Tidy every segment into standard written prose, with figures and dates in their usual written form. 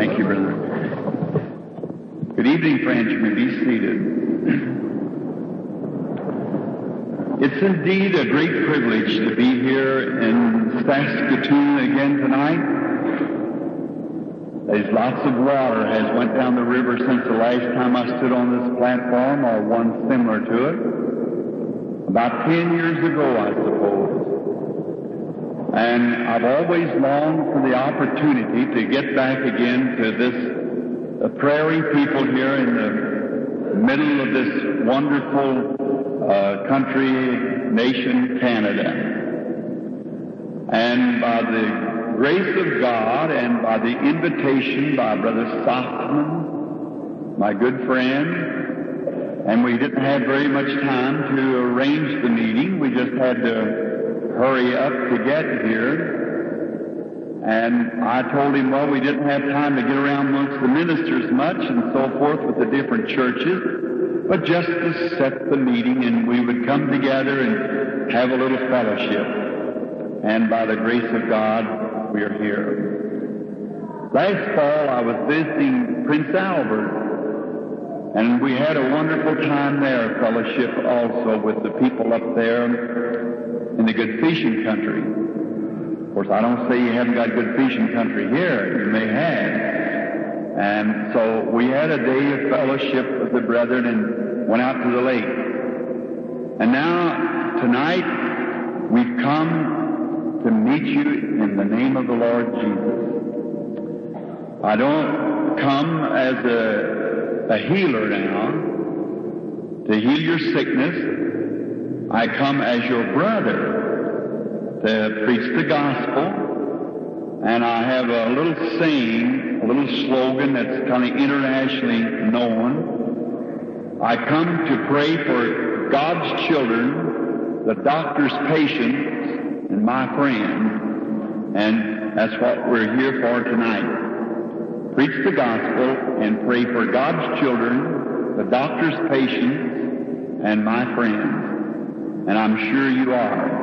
Thank you, brother. Good evening, friends. You may be seated. It's indeed a great privilege to be here in Saskatoon again tonight. There's lots of water has went down the river since the last time I stood on this platform, or one similar to it. About 10 years ago, I suppose. And I've always longed for the opportunity to get back again to this prairie people here in the middle of this wonderful country, nation, Canada. And by the grace of God and by the invitation by Brother Softman, my good friend, and we didn't have very much time to arrange the meeting. We just had to hurry up to get here. And I told him, well, we didn't have time to get around amongst the ministers much and so forth with the different churches, but just to set the meeting and we would come together and have a little fellowship. And by the grace of God, we are here. Last fall, I was visiting Prince Albert, and we had a wonderful time there, fellowship also with the people up there in the good fishing country. Of course, I don't say you haven't got good fishing country here. You may have. And so we had a day of fellowship with the brethren and went out to the lake. And now, tonight, we've come to meet you in the name of the Lord Jesus. I don't come as a healer now to heal your sickness. I come as your brother to preach the gospel, and I have a little saying, a little slogan that's kind of internationally known. I come to pray for God's children, the doctor's patients, and my friends, and that's what we're here for tonight. Preach the gospel and pray for God's children, the doctor's patients, and my friends. And I'm sure you are.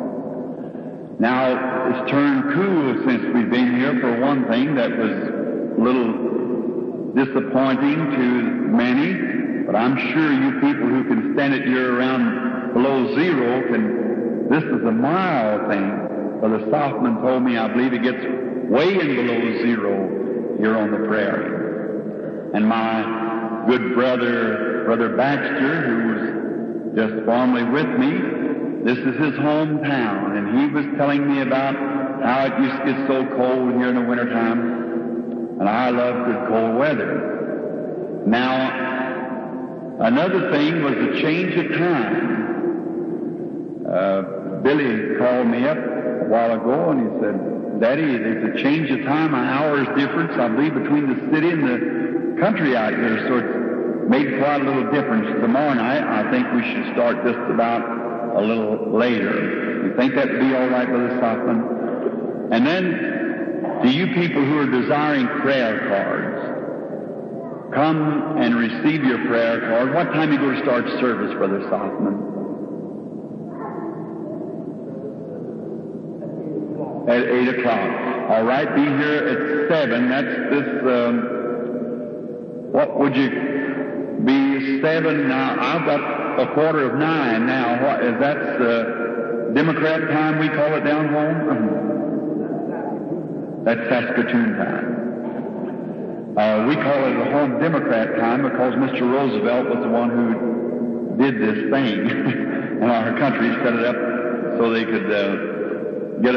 Now, it's turned cool since we've been here. For one thing, that was a little disappointing to many, but I'm sure you people who can stand it here around below zero can. This is a mild thing. Brother Softman told me, I believe it gets way in below zero here on the prairie. And my good Brother Baxter, who was just formerly with me, this is his hometown, and he was telling me about how it used to get so cold here in the wintertime, and I love good cold weather. Now, another thing was the change of time. Billy called me up a while ago, and he said, Daddy, there's a change of time, an hour's difference, I believe, between the city and the country out here, so it's made quite a little difference. Tomorrow night, I think we should start just about a little later. You think that would be all right, Brother Softman? And then, to you people who are desiring prayer cards, come and receive your prayer card. What time are you going to start service, Brother Softman? At 8 o'clock. All right, be here at 7. That's this, what would you be 7 now? I've got a 8:45 now. What is that? Democrat time we call it down home? That's Saskatoon time. We call it the home Democrat time because Mr. Roosevelt was the one who did this thing. And our country set it up so they could get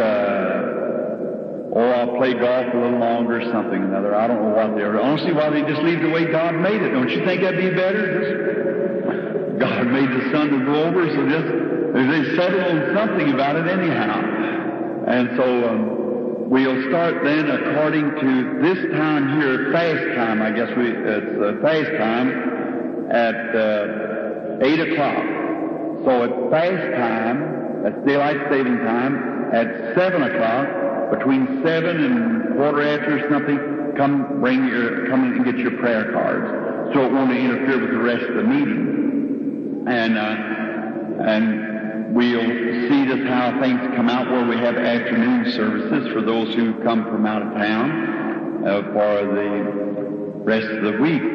I'll play golf a little longer, something or another. I don't know what they're. I don't see why they just leave the way God made it. Don't you think that'd be better? God made the sun to go over, so just they settle on something about it anyhow. And so we'll start then according to this time here, fast time. I guess it's fast time at 8 o'clock. So at fast time, that's daylight saving time. At 7 o'clock, between 7 and quarter after or something, come and get your prayer cards, so it won't interfere with the rest of the meeting. And we'll see just how things come out where we have afternoon services for those who come from out of town. for the rest of the week.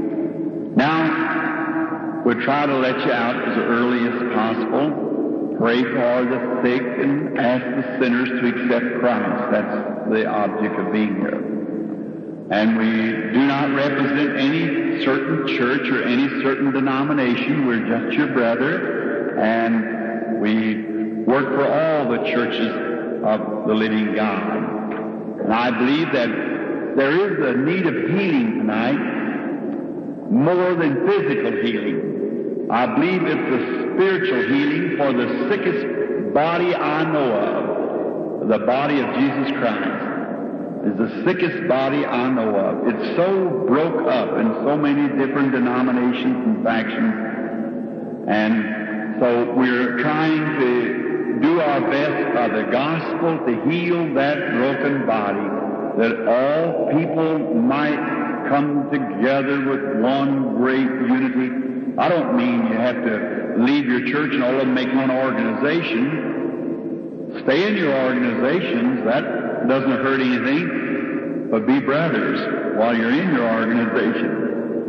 Now, we'll try to let you out as early as possible. Pray for the sick and ask the sinners to accept Christ. That's the object of being here. And we do not represent any certain church or any certain denomination. We're just your brother, and we work for all the churches of the living God. And I believe that there is a need of healing tonight, more than physical healing. I believe it's a spiritual healing for the sickest body I know of. The body of Jesus Christ is the sickest body I know of. It's so broke up in so many different denominations and factions. And so we're trying to do our best by the gospel to heal that broken body, that all people might come together with one great unity. I don't mean you have to leave your church and all of them make one organization. Stay in your organizations. That doesn't hurt anything. But be brothers while you're in your organization.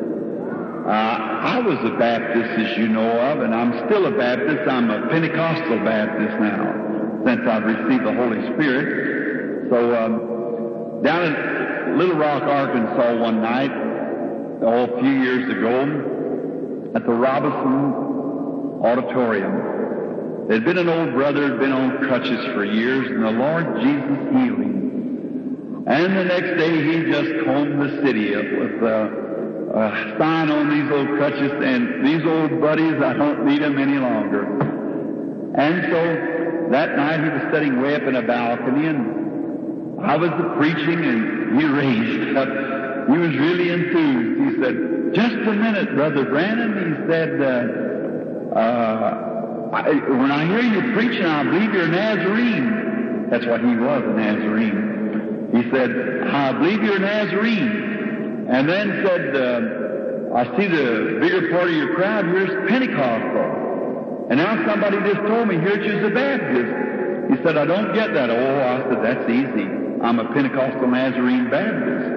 I was a Baptist, as you know of, and I'm still a Baptist. I'm a Pentecostal Baptist now, since I've received the Holy Spirit. So down in Little Rock, Arkansas one night, a few years ago, at the Robinson Auditorium. There'd been an old brother who'd been on crutches for years, and the Lord Jesus healed him. And the next day he just combed the city up with a sign on these old crutches, and these old buddies, I don't need them any longer. And so that night he was sitting way up in a balcony, and I was preaching, and he raised up. He was really enthused. He said, "Just a minute, Brother Branham." He said, when I hear you preaching, I believe you're a Nazarene. That's what he was, a Nazarene. He said, "I believe you're a Nazarene." And then said, "I see the bigger part of your crowd here is Pentecostal. And now somebody just told me here you're a Baptist." He said, "I don't get that." "Oh," I said, "that's easy. I'm a Pentecostal Nazarene Baptist."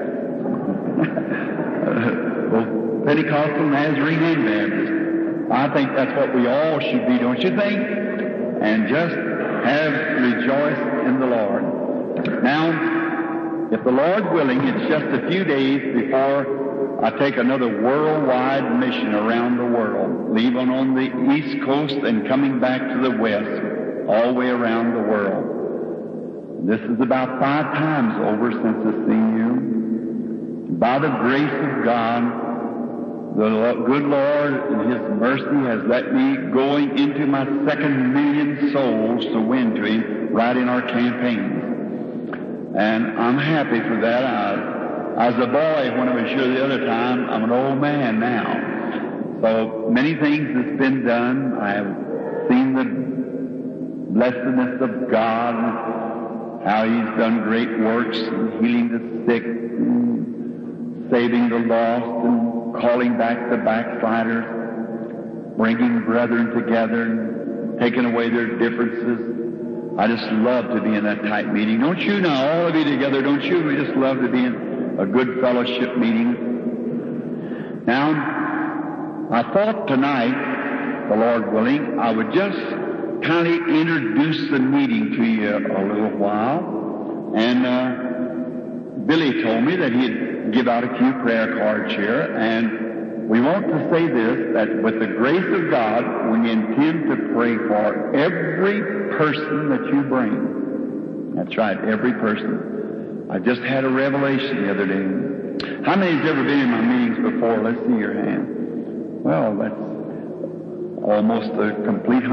Well, Pentecostal, Nazarene, and Baptist. I think that's what we all should be, don't you think? And just rejoice in the Lord. Now, if the Lord willing, it's just a few days before I take another worldwide mission around the world, leaving on the East Coast and coming back to the West, all the way around the world. This is about 5 times over since I've seen you. By the grace of God, the good Lord in His mercy has let me going into my 2nd million souls to win to Him right in our campaigns. And I'm happy for that. As a boy, when I was here the other time, I'm an old man now. So many things that's been done. I have seen the blessedness of God, how He's done great works, healing the sick, saving the lost, and calling back the backsliders, bringing brethren together, and taking away their differences. I just love to be in that type meeting. Don't you now, all of you together, don't you? We just love to be in a good fellowship meeting. Now, I thought tonight, the Lord willing, I would just kind of introduce the meeting to you a little while. And Billy told me that he'd give out a few prayer cards here, and we want to say this, that with the grace of God, we intend to pray for every person that you bring. That's right, every person. I just had a revelation the other day. How many has ever been in my meetings before? Let's see your hand. Well, that's almost a complete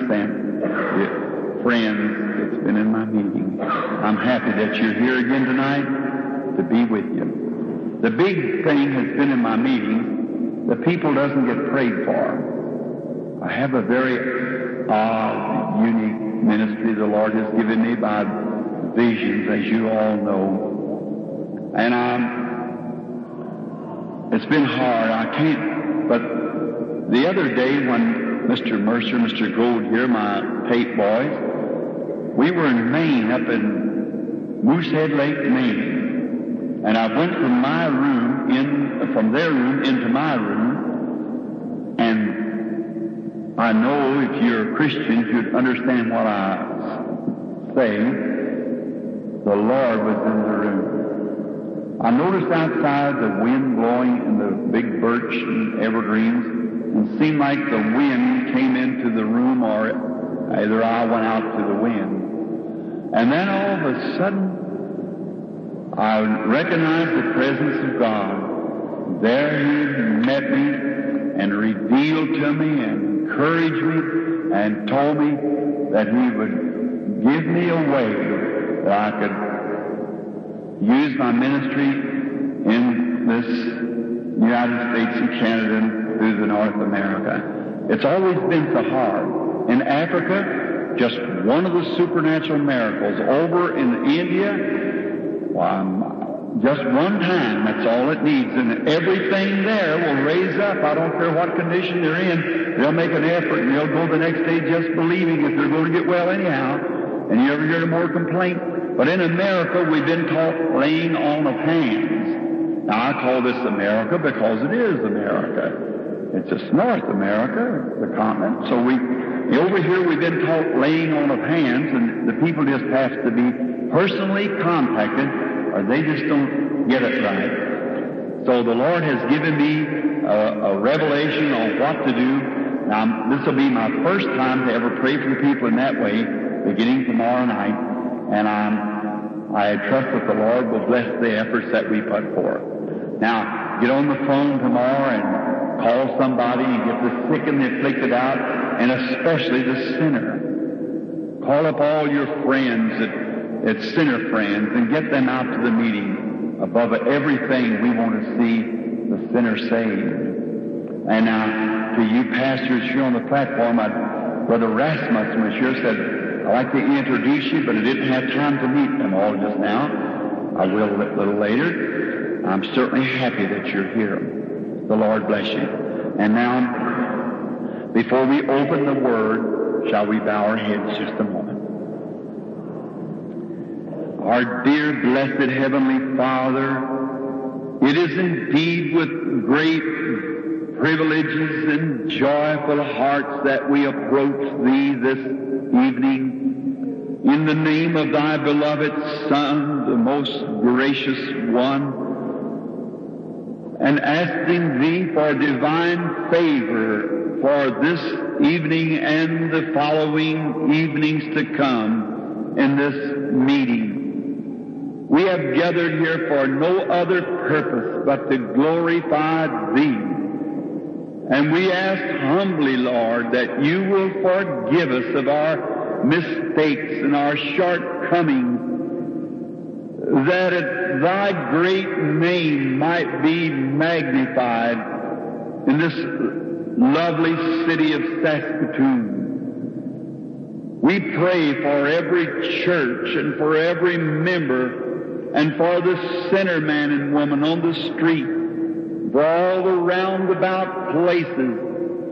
100% friends that's been in my meeting. I'm happy that you're here again tonight to be with you. The big thing has been in my meeting, the people doesn't get prayed for. I have a very odd, unique ministry the Lord has given me by visions, as you all know. And it's been hard. I can't, but the other day when Mr. Mercer, Mr. Gold here, my tape boys, we were in Maine, up in Moosehead Lake, Maine. And I went from my room from their room into my room, and I know if you're a Christian, you'd understand what I say. The Lord was in the room. I noticed outside the wind blowing in the big birch and evergreens, and it seemed like the wind came into the room, or either I went out to the wind. And then all of a sudden, I recognized the presence of God. There He met me and revealed to me and encouraged me and told me that He would give me a way that I could use my ministry in this United States and Canada and through the North America. It's always been so hard. In Africa, just one of the supernatural miracles. Over in India, just one time, that's all it needs. And everything there will raise up. I don't care what condition they're in. They'll make an effort and they'll go the next day just believing if they're going to get well anyhow. And you ever hear more complaint? But in America, we've been taught laying on of hands. Now, I call this America because it is America. It's just North America, the continent. So over here we've been taught laying on of hands, and the people just have to be personally contacted, or they just don't get it right. So the Lord has given me a revelation on what to do. Now, this will be my first time to ever pray for the people in that way, beginning tomorrow night, and I trust that the Lord will bless the efforts that we put forth. Now, get on the phone tomorrow and call somebody and get the sick and the afflicted out, and especially the sinner. Call up all your friends, it's sinner friends, and get them out to the meeting. Above everything, we want to see the sinner saved. And now, to you pastors here on the platform, Brother Rasmussen was here, said, I'd like to introduce you, but I didn't have time to meet them all just now. I will a little later. I'm certainly happy that you're here. The Lord bless you. And now, before we open the Word, shall we bow our heads just a moment? Our dear, blessed Heavenly Father, it is indeed with great privileges and joyful hearts that we approach Thee this evening in the name of Thy beloved Son, the most gracious One, and asking Thee for divine favor for this evening and the following evenings to come in this meeting. We have gathered here for no other purpose but to glorify Thee. And we ask humbly, Lord, that You will forgive us of our mistakes and our shortcomings, that Thy great name might be magnified in this lovely city of Saskatoon. We pray for every church and for every member and for the sinner man and woman on the street, for all the roundabout places,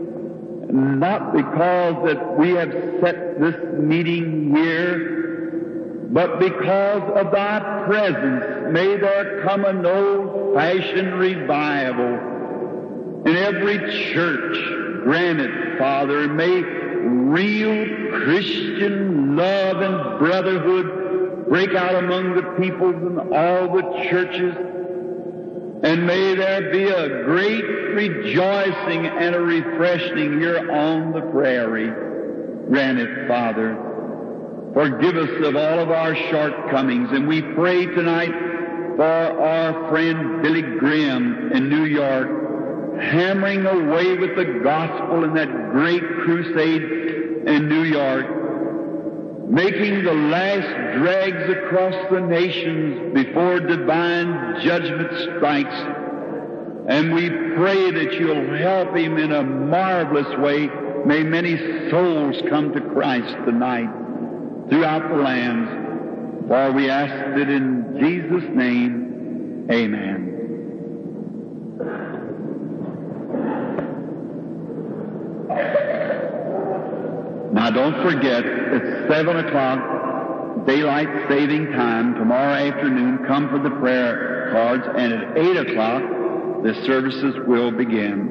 not because that we have set this meeting here, but because of Thy presence. May there come an old-fashioned revival in every church. Grant it, Father. May real Christian love and brotherhood break out among the peoples and all the churches. And may there be a great rejoicing and a refreshing here on the prairie. Grant it, Father. Forgive us of all of our shortcomings. And we pray tonight for our friend Billy Graham in New York, hammering away with the gospel in that great crusade in New York, making the last drags across the nations before divine judgment strikes. And we pray that You'll help him in a marvelous way. May many souls come to Christ tonight throughout the lands. For we ask it in Jesus' name. Amen. Now don't forget, it's 7 o'clock, daylight saving time, tomorrow afternoon. Come for the prayer prayer cards, and at 8 o'clock the services will begin.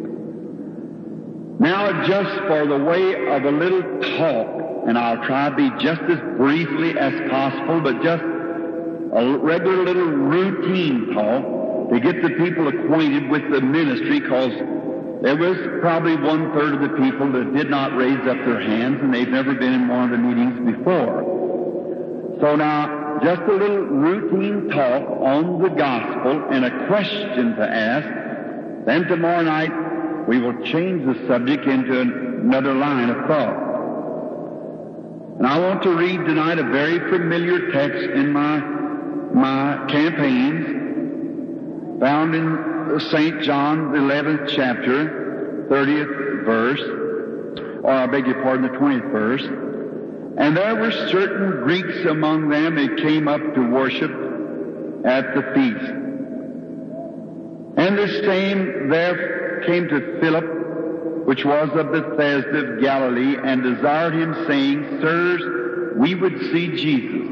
Now, just for the way of a little talk, and I'll try to be just as briefly as possible, but just a regular little routine talk to get the people acquainted with the ministry, because there was probably 1/3 of the people that did not raise up their hands, and they've never been in one of the meetings before. So now, just a little routine talk on the gospel and a question to ask. Then tomorrow night, we will change the subject into another line of thought. And I want to read tonight a very familiar text in my campaigns, found in St. John, the 11th chapter, 30th verse, or I beg your pardon, the 20th verse. And there were certain Greeks among them that came up to worship at the feast. And the same there came to Philip, which was of Bethsaida of Galilee, and desired him, saying, Sirs, we would see Jesus.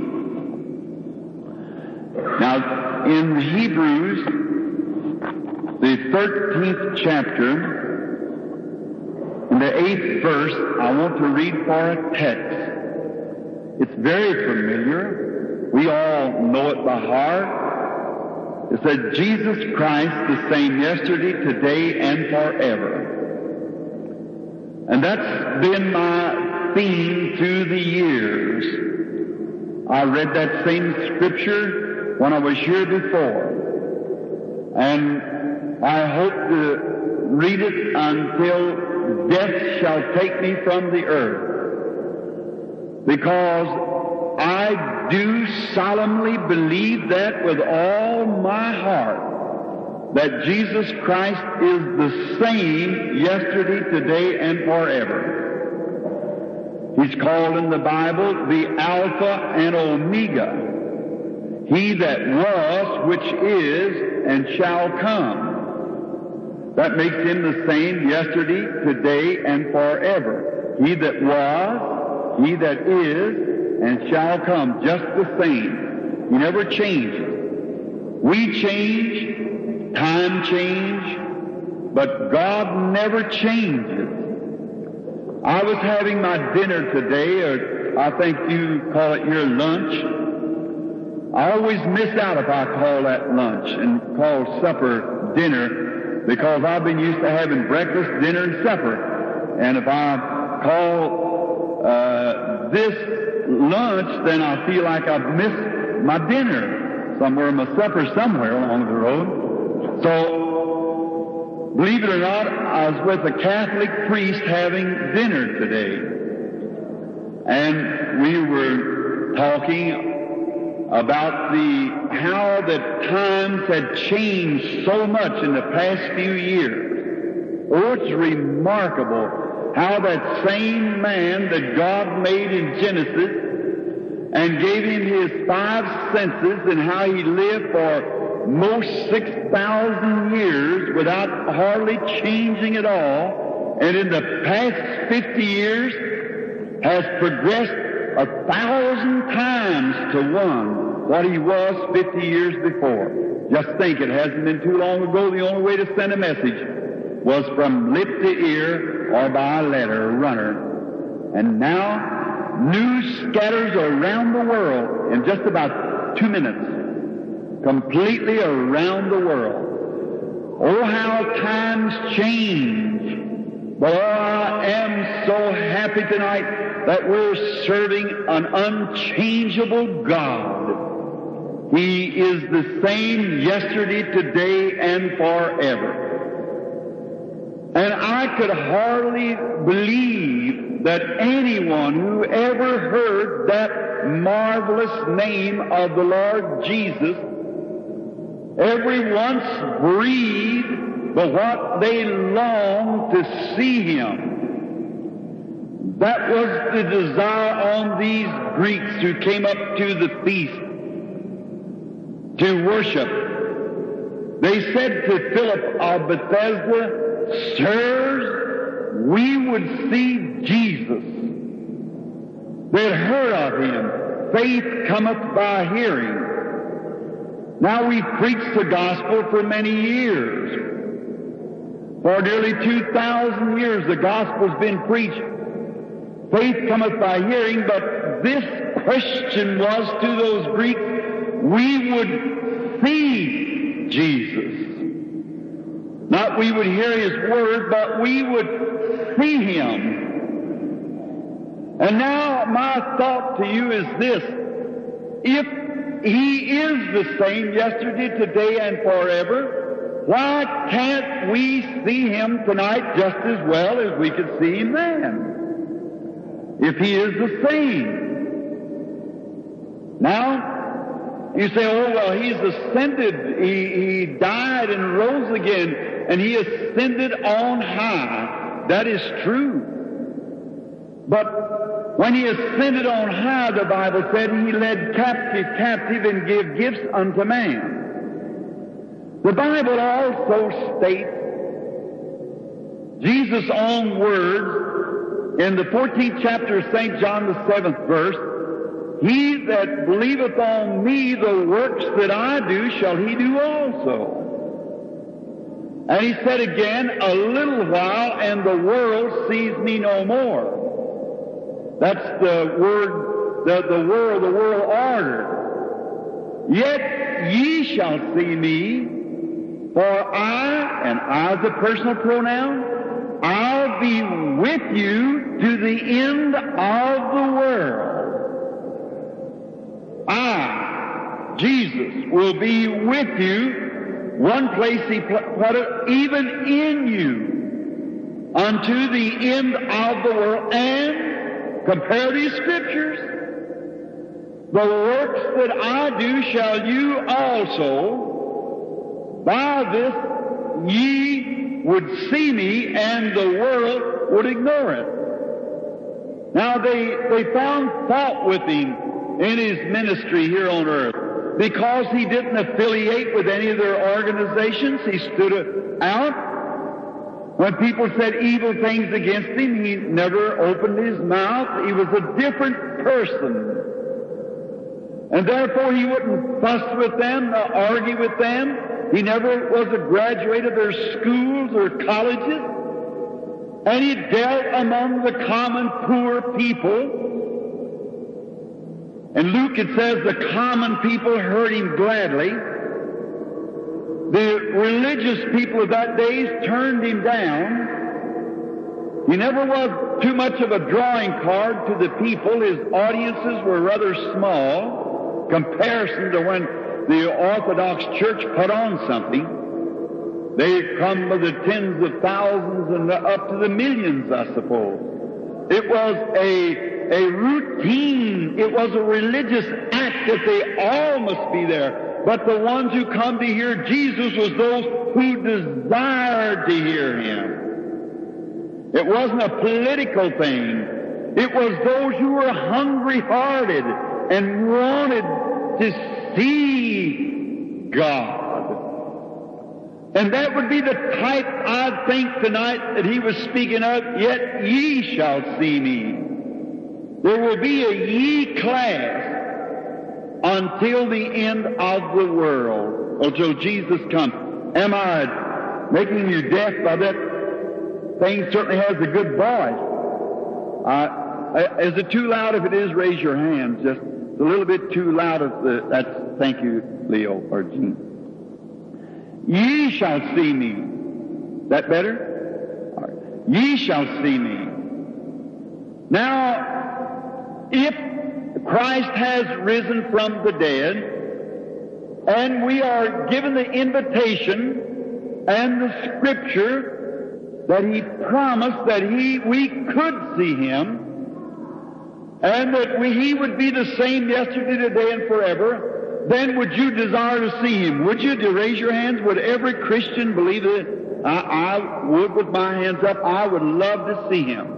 Now, in Hebrews, the 13th chapter, in the 8th verse, I want to read for a text. It's very familiar. We all know it by heart. It said, Jesus Christ the same yesterday, today, and forever. And that's been my theme through the years. I read that same scripture when I was here before. And I hope to read it until death shall take me from the earth. Because I do solemnly believe that with all my heart, that Jesus Christ is the same yesterday, today, and forever. He's called in the Bible the Alpha and Omega. He that was, which is, and shall come. That makes him the same yesterday, today, and forever. He that was, he that is, and shall come, just the same. He never changes. We change, time change, but God never changes. I was having my dinner today, or I think you call it your lunch. I always miss out if I call that lunch and call supper dinner, because I've been used to having breakfast, dinner, and supper. And if I call this lunch, then I feel like I've missed my dinner somewhere, my supper somewhere along the road. So, believe it or not, I was with a Catholic priest having dinner today. And we were talking about how the times had changed so much in the past few years. Oh, it's remarkable how that same man that God made in Genesis and gave him his 5 senses, and how he lived for most 6,000 years without hardly changing at all, and in the past 50 years has progressed 1,000 times to one what he was 50 years before. Just think, it hasn't been too long ago the only way to send a message was from lip to ear or by a letter, a runner. And now, news scatters around the world in just about 2 minutes. Completely around the world. Oh, how times change. But oh, I am so happy tonight that we're serving an unchangeable God. He is the same yesterday, today, and forever. And I could hardly believe that anyone who ever heard that marvelous name of the Lord Jesus every once breathed but what they longed to see Him. That was the desire on these Greeks who came up to the feast to worship. They said to Philip of Bethsaida, Sirs, we would see Jesus. They'd heard of Him. Faith cometh by hearing. Now, we've preached the gospel for many years. For nearly 2,000 years the gospel's been preached. Faith cometh by hearing, but this question was to those Greeks, we would see Jesus. Not we would hear His word, but we would see Him. And now my thought to you is this: if He is the same yesterday, today, and forever, why can't we see Him tonight just as well as we could see Him then? If He is the same. Now, you say, oh, well, He's ascended. He died and rose again, and He ascended on high. That is true. But when He ascended on high, the Bible said He led captive captive and gave gifts unto man. The Bible also states Jesus' own words in the 14th chapter of St. John, the 7th verse, He that believeth on me, the works that I do shall he do also. And He said again, a little while and the world sees me no more. That's the word, the world order. Yet ye shall see me, for I is a personal pronoun, I'll be with you to the end of the world. I, Jesus, will be with you. One place He put it, even in you, unto the end of the world. And compare these scriptures. The works that I do shall you also. By this ye would see me, and the world would ignore it. Now they found fault with Him in His ministry here on earth because He didn't affiliate with any of their organizations. He stood out. When people said evil things against Him, He never opened His mouth. He was a different person. And therefore He wouldn't fuss with them, argue with them. He never was a graduate of their schools or colleges. And He dealt among the common poor people. In Luke it says the common people heard Him gladly. The religious people of that day turned Him down. He never was too much of a drawing card to the people. His audiences were rather small, comparison to when the Orthodox Church put on something. They come by the tens of thousands and up to the millions, I suppose. It was a routine. It was a religious act that they all must be there. But the ones who come to hear Jesus was those who desired to hear Him. It wasn't a political thing. It was those who were hungry-hearted and wanted to see God. And that would be the type, I think, tonight that He was speaking of, yet ye shall see me. There will be a ye class until the end of the world, until Jesus comes. Am I making you deaf by that? Thing certainly has a good voice. Is it too loud? If it is, raise your hand. Just a little bit too loud. Thank you, Leo or Jean. Ye shall see me. That better? All right. Ye shall see me. Now, if Christ has risen from the dead, and we are given the invitation and the scripture that He promised that we could see Him, and that He would be the same yesterday, today, and forever, then would you desire to see Him? Would you? To raise your hands? Would every Christian believe it? I would with my hands up. I would love to see Him.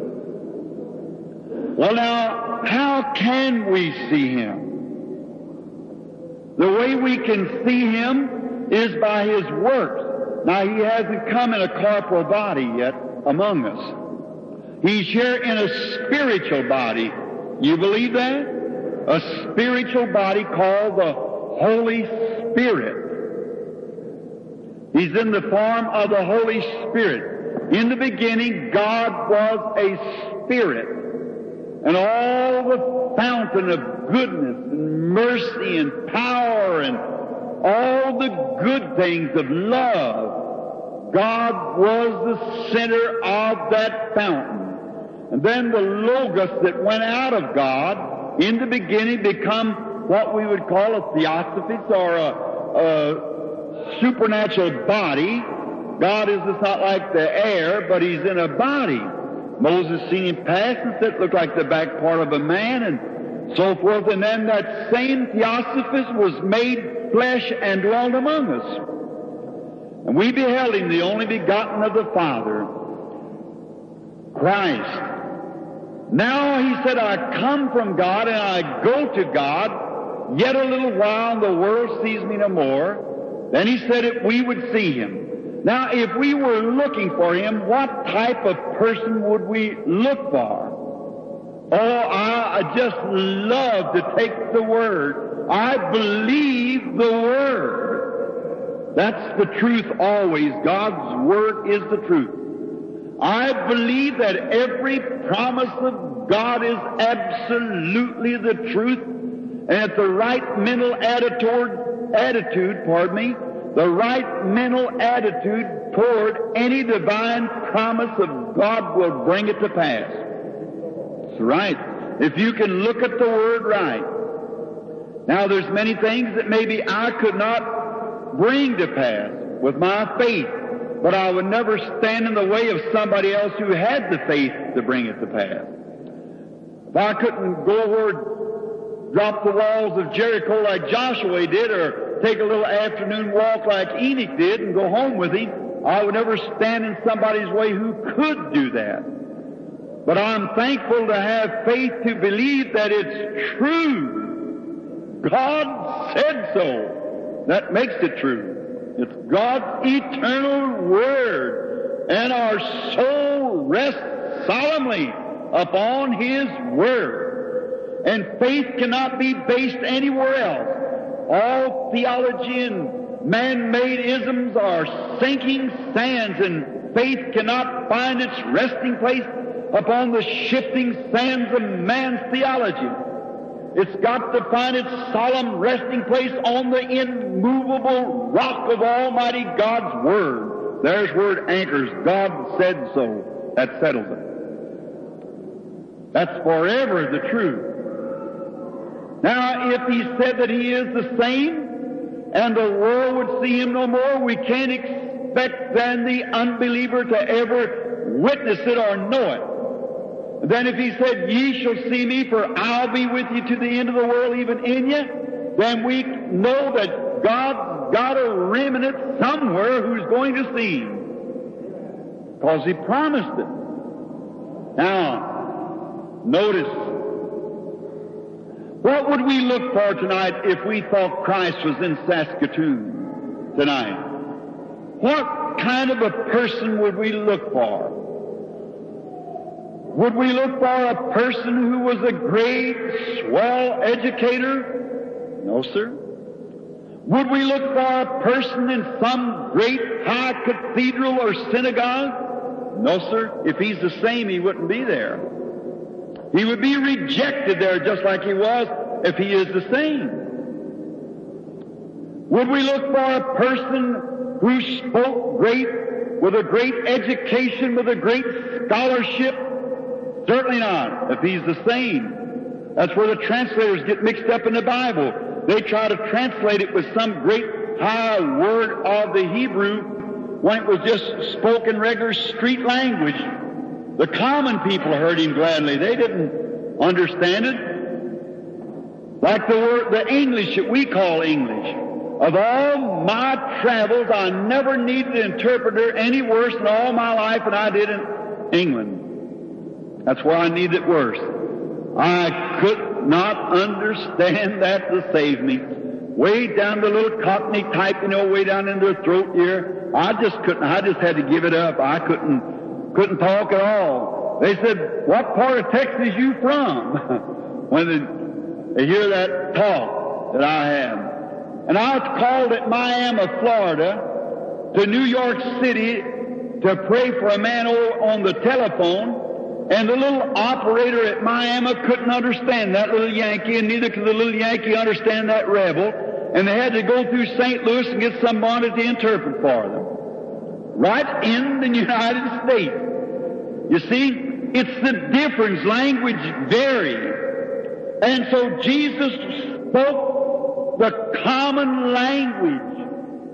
Well, now, how can we see Him? The way we can see Him is by His works. Now, He hasn't come in a corporal body yet among us. He's here in a spiritual body. You believe that? A spiritual body called the Holy Spirit. He's in the form of the Holy Spirit. In the beginning, God was a Spirit. And all the fountain of goodness and mercy and power and all the good things of love, God was the center of that fountain. And then the Logos that went out of God in the beginning become what we would call a theosophis, or a supernatural body. God is just not like the air, but He's in a body. Moses seen Him pass and said it looked like the back part of a man, and so forth. And then that same theosophis was made flesh and dwelt among us. And we beheld Him, the only begotten of the Father, Christ. Now He said, I come from God and I go to God. Yet a little while and the world sees me no more. Then He said that we would see Him. Now, if we were looking for Him, what type of person would we look for? Oh, I just love to take the Word. I believe the Word. That's the truth always. God's Word is the truth. I believe that every promise of God is absolutely the truth, and at the right mental attitude, the right mental attitude toward any divine promise of God will bring it to pass. That's right. If you can look at the Word right. Now, there's many things that maybe I could not bring to pass with my faith, but I would never stand in the way of somebody else who had the faith to bring it to pass. If I couldn't go over, drop the walls of Jericho like Joshua did, or take a little afternoon walk like Enoch did and go home with him, I would never stand in somebody's way who could do that. But I'm thankful to have faith to believe that it's true. God said so. That makes it true. It's God's eternal Word, and our soul rests solemnly upon His Word. And faith cannot be based anywhere else. All theology and man-made isms are sinking sands, and faith cannot find its resting place upon the shifting sands of man's theology. It's got to find its solemn resting place on the immovable rock of Almighty God's Word. There's where it anchors. God said so. That settles it. That's forever the truth. Now, if He said that He is the same, and the world would see Him no more, we can't expect then the unbeliever to ever witness it or know it. Then if He said, ye shall see me, for I'll be with you to the end of the world, even in you, then we know that God's got a remnant somewhere who's going to see Him, because He promised it. Now, notice, what would we look for tonight if we thought Christ was in Saskatoon tonight? What kind of a person would we look for? Would we look for a person who was a great, swell educator? No, sir. Would we look for a person in some great high cathedral or synagogue? No, sir. If He's the same, He wouldn't be there. He would be rejected there just like He was if He is the same. Would we look for a person who spoke great, with a great education, with a great scholarship? Certainly not, if He's the same. That's where the translators get mixed up in the Bible. They try to translate it with some great high word of the Hebrew when it was just spoken regular street language. The common people heard Him gladly. They didn't understand it. Like the word, the English that we call English. Of all my travels, I never needed an interpreter any worse in all my life than I did in England. That's where I needed it worse. I could not understand that to save me. Way down the little Cockney type, way down in their throat here. I just couldn't. I just had to give it up. I couldn't talk at all. They said, what part of Texas you from? When they hear that talk that I have. And I called at Miami, Florida, to New York City to pray for a man on the telephone, and the little operator at Miami couldn't understand that little Yankee, and neither could the little Yankee understand that rebel, and they had to go through St. Louis and get somebody to interpret for them. Right in the United States. You see, it's the difference. Language varies. And so Jesus spoke the common language.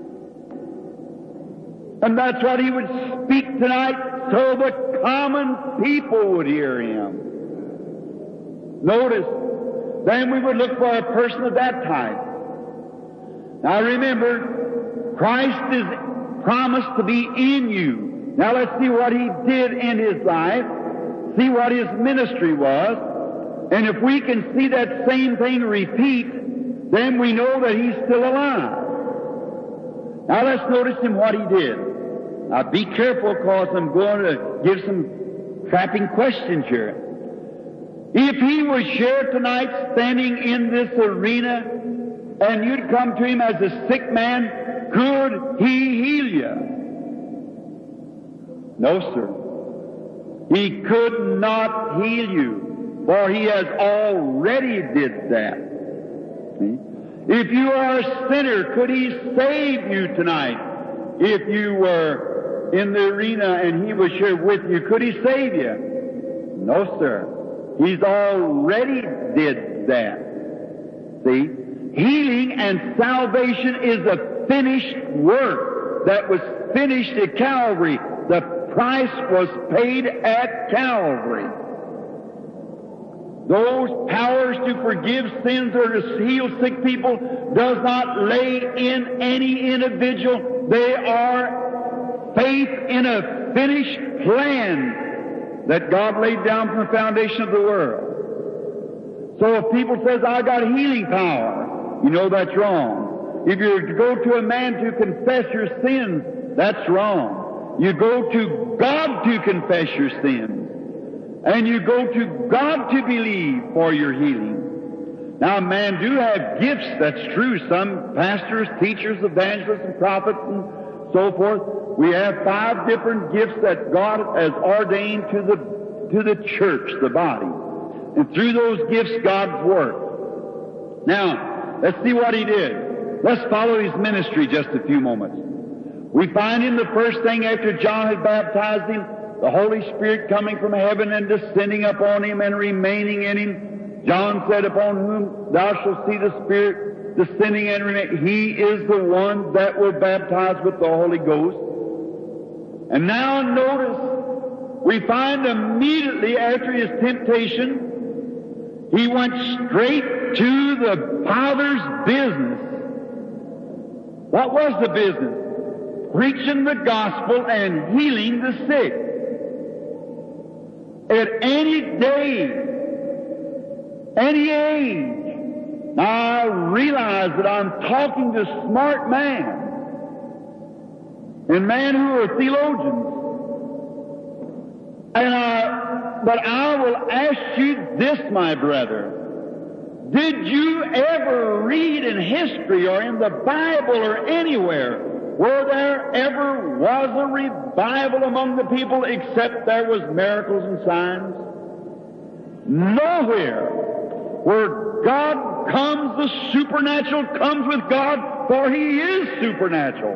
And that's what he would speak tonight, so the common people would hear him. Notice, then we would look for a person of that type. Now remember, Christ is promised to be in you. Now let's see what he did in his life, see what his ministry was, and if we can see that same thing repeat, then we know that he's still alive. Now let's notice him what he did. Now be careful, because I'm going to give some trapping questions here. If he was here tonight standing in this arena, and you'd come to him as a sick man, could he heal you? No, sir. He could not heal you, for he has already did that. See? If you are a sinner, could he save you tonight? If you were in the arena and he was here with you, could he save you? No, sir. He's already did that. See? Healing and salvation is a finished work that was finished at Calvary. The price was paid at Calvary. Those powers to forgive sins or to heal sick people does not lay in any individual. They are faith in a finished plan that God laid down from the foundation of the world. So if people says, I got healing power, you know that's wrong. If you go to a man to confess your sins, that's wrong. You go to God to confess your sins. And you go to God to believe for your healing. Now, man do have gifts, that's true. Some pastors, teachers, evangelists, and prophets, and so forth. We have 5 different gifts that God has ordained to the church, the body. And through those gifts, God's work. Now, let's see what he did. Let's follow his ministry just a few moments. We find him the first thing after John had baptized him, the Holy Spirit coming from heaven and descending upon him and remaining in him. John said, upon whom thou shalt see the Spirit descending and remaining. He is the one that will baptize with the Holy Ghost. And now notice, we find immediately after his temptation, he went straight to the Father's business. What was the business? Preaching the gospel and healing the sick. At any day, any age. Now I realize that I'm talking to smart men and men who are theologians. But I will ask you this, my brother. Did you ever read in history or in the Bible or anywhere where there ever was a revival among the people except there was miracles and signs? Nowhere. Where God comes, the supernatural comes with God, for He is supernatural.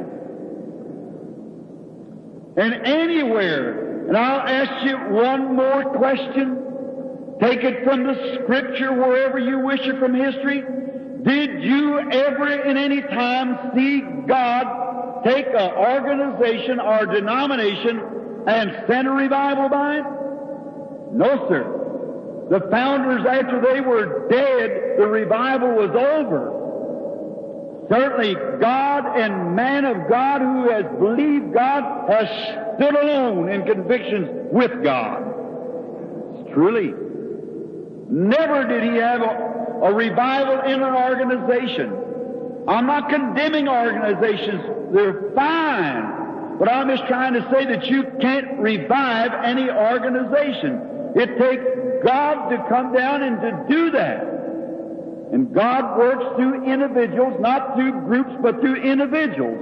And anywhere, and I'll ask you one more question. Take it from the Scripture, wherever you wish it, from history. Did you ever in any time see God take an organization or denomination and send a revival by it? No, sir. The founders, after they were dead, the revival was over. Certainly, God and man of God who has believed God has stood alone in convictions with God. It's truly. Never did he have a revival in an organization. I'm not condemning organizations. They're fine. But I'm just trying to say that you can't revive any organization. It takes God to come down and to do that. And God works through individuals, not through groups, but through individuals.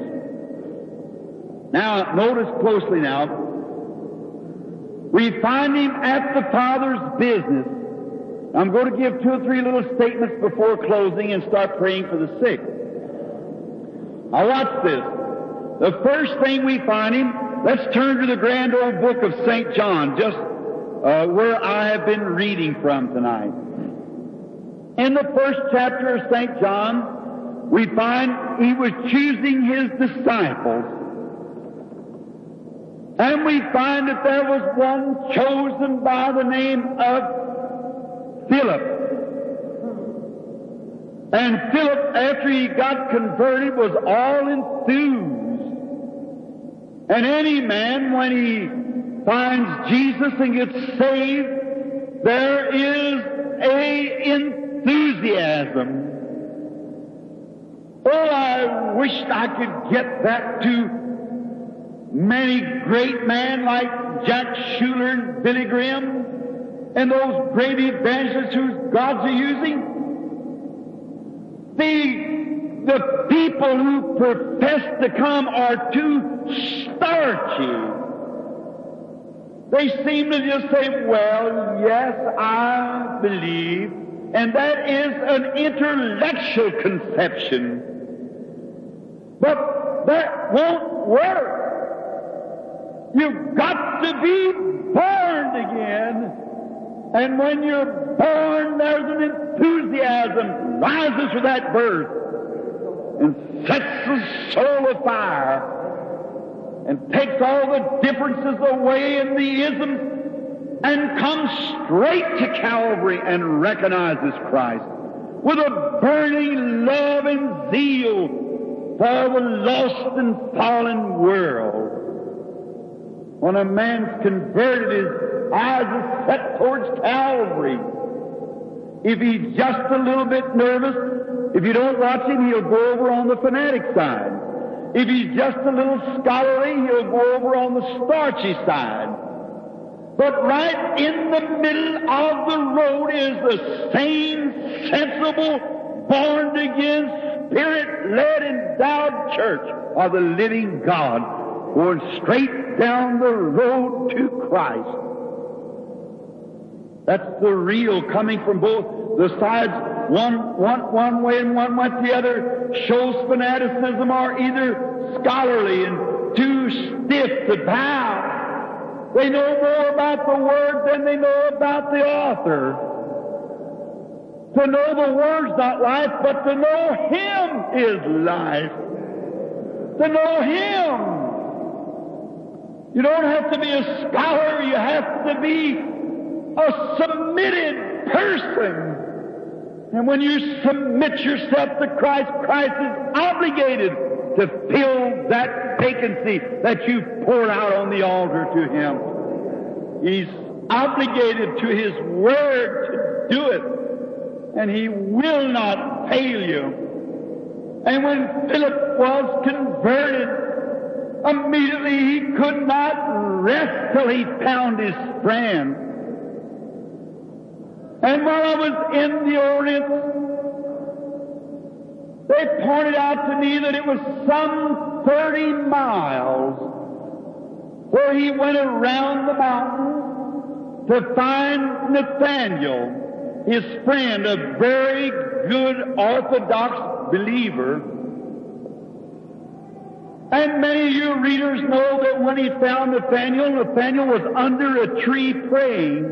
Now, notice closely now. We find Him at the Father's business. I'm going to give 2 or 3 little statements before closing and start praying for the sick. Now watch this. The first thing we find Him, let's turn to the grand old book of St. John, just where I have been reading from tonight. In the first chapter of St. John, we find He was choosing His disciples. And we find that there was one chosen by the name of Philip. And Philip, after he got converted, was all enthused. And any man, when he finds Jesus and gets saved, there is a enthusiasm. Oh, I wished I could get that to many great men like Jack Schuler and Billy Graham and those great evangelists whose gods are using. The people who profess to come are too starchy. They seem to just say, well, yes, I believe. And that is an intellectual conception. But that won't work. You've got to be born again. And when you're born, there's an enthusiasm rises with that birth and sets the soul afire and takes all the differences away in the isms and comes straight to Calvary and recognizes Christ with a burning love and zeal for the lost and fallen world. When a man's converted, his eyes are set towards Calvary. If he's just a little bit nervous, if you don't watch him, he'll go over on the fanatic side. If he's just a little scholarly, he'll go over on the starchy side. But right in the middle of the road is the same sensible, born-again, Spirit-led, endowed church of the living God, going straight down the road to Christ. That's the real, coming from both the sides, one way and one went the other, shows fanaticism or either scholarly and too stiff to bow. They know more about the Word than they know about the author. To know the Word's not life, but to know Him is life. To know Him. You don't have to be a scholar, you have to be a submitted person. And when you submit yourself to Christ, Christ is obligated to fill that vacancy that you poured out on the altar to Him. He's obligated to His Word to do it, and He will not fail you. And when Philip was converted, immediately he could not rest till he found his friend. And while I was in the Orient, they pointed out to me that it was some 30 miles where he went around the mountain to find Nathaniel, his friend, a very good Orthodox believer. And many of you readers know that when he found Nathaniel, Nathaniel was under a tree praying.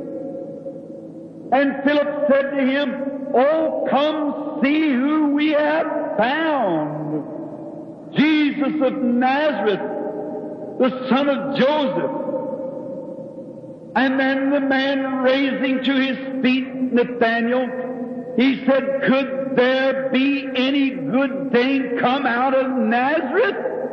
And Philip said to him, "Oh, come see who we have found. Jesus of Nazareth, the son of Joseph." And then the man, raising to his feet Nathaniel, he said, "Could there be any good thing come out of Nazareth?"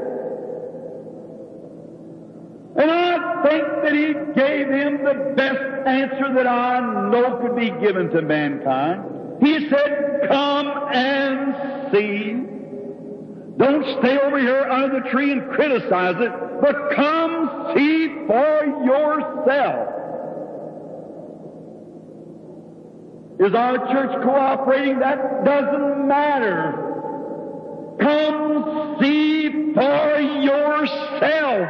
And I think that he gave him the best answer that I know could be given to mankind. He said, "Come and see. Don't stay over here under the tree and criticize it, but come see for yourself." Is our church cooperating? That doesn't matter. Come see for yourself.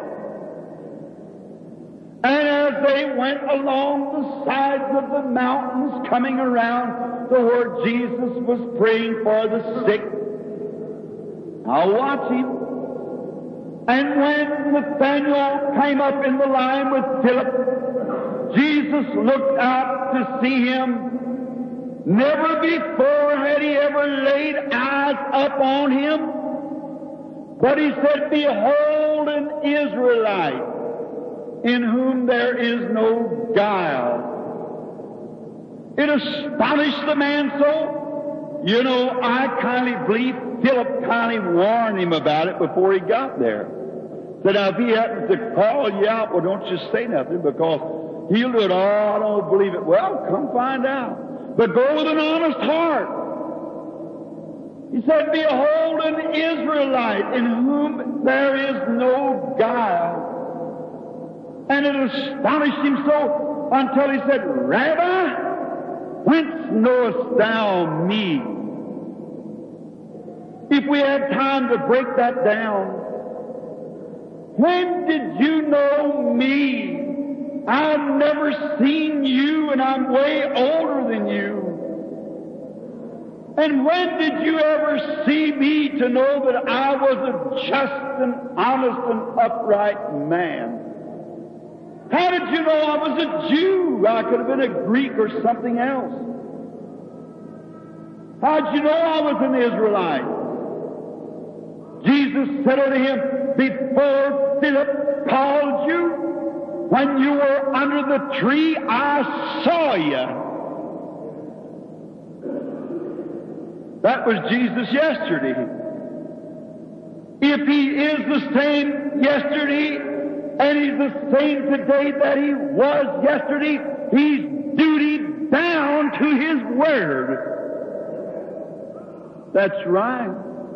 And as they went along the sides of the mountains coming around to where Jesus was praying for the sick, I'll watch him. And when Nathanael came up in the line with Philip, Jesus looked out to see him. Never before had he ever laid eyes upon him. But he said, Behold an Israelite, in whom there is no guile. It astonished the man so. You know, I kindly believe Philip kindly warned him about it before he got there. Said, now if he happens to call you out, well, don't just say nothing, because he'll do it. Oh, I don't believe it. Well, come find out. But go with an honest heart. He said, Behold an Israelite, in whom there is no guile. And it astonished him so until he said, Rabbi, whence knowest thou me? If we had time to break that down, when did you know me? I've never seen you, and I'm way older than you. And when did you ever see me to know that I was a just and honest and upright man? How did you know I was a Jew? I could have been a Greek or something else. How did you know I was an Israelite? Jesus said unto him, Before Philip called you, when you were under the tree, I saw you. That was Jesus yesterday. If he is the same yesterday, and he's the same today that he was yesterday, he's duty bound to his word. That's right.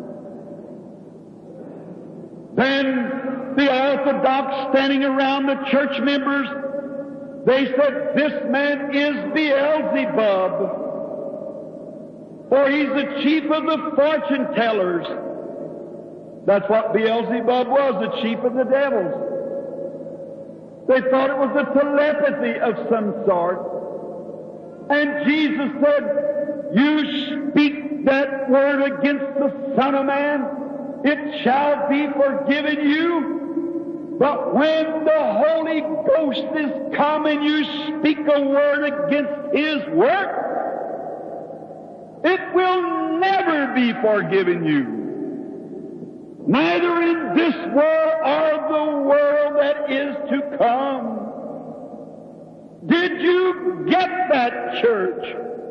Then the Orthodox standing around the church members, they said, This man is Beelzebub, for he's the chief of the fortune tellers. That's what Beelzebub was, the chief of the devils. They thought it was a telepathy of some sort. And Jesus said, You speak that word against the Son of Man, it shall be forgiven you. But when the Holy Ghost is come and you speak a word against His work, it will never be forgiven you. Neither in this world or the world that is to come. Did you get that, church?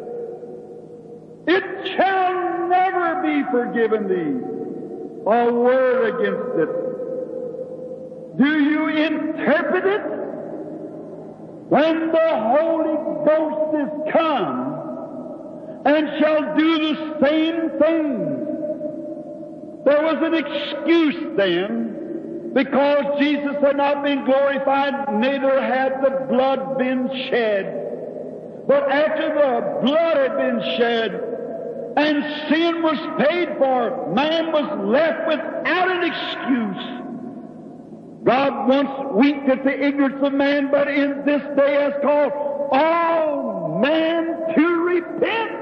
It shall never be forgiven thee. A word against it. Do you interpret it? When the Holy Ghost is come and shall do the same things. There was an excuse then, because Jesus had not been glorified, neither had the blood been shed. But after the blood had been shed, and sin was paid for, man was left without an excuse. God once winked at the ignorance of man, but in this day has called all men to repent.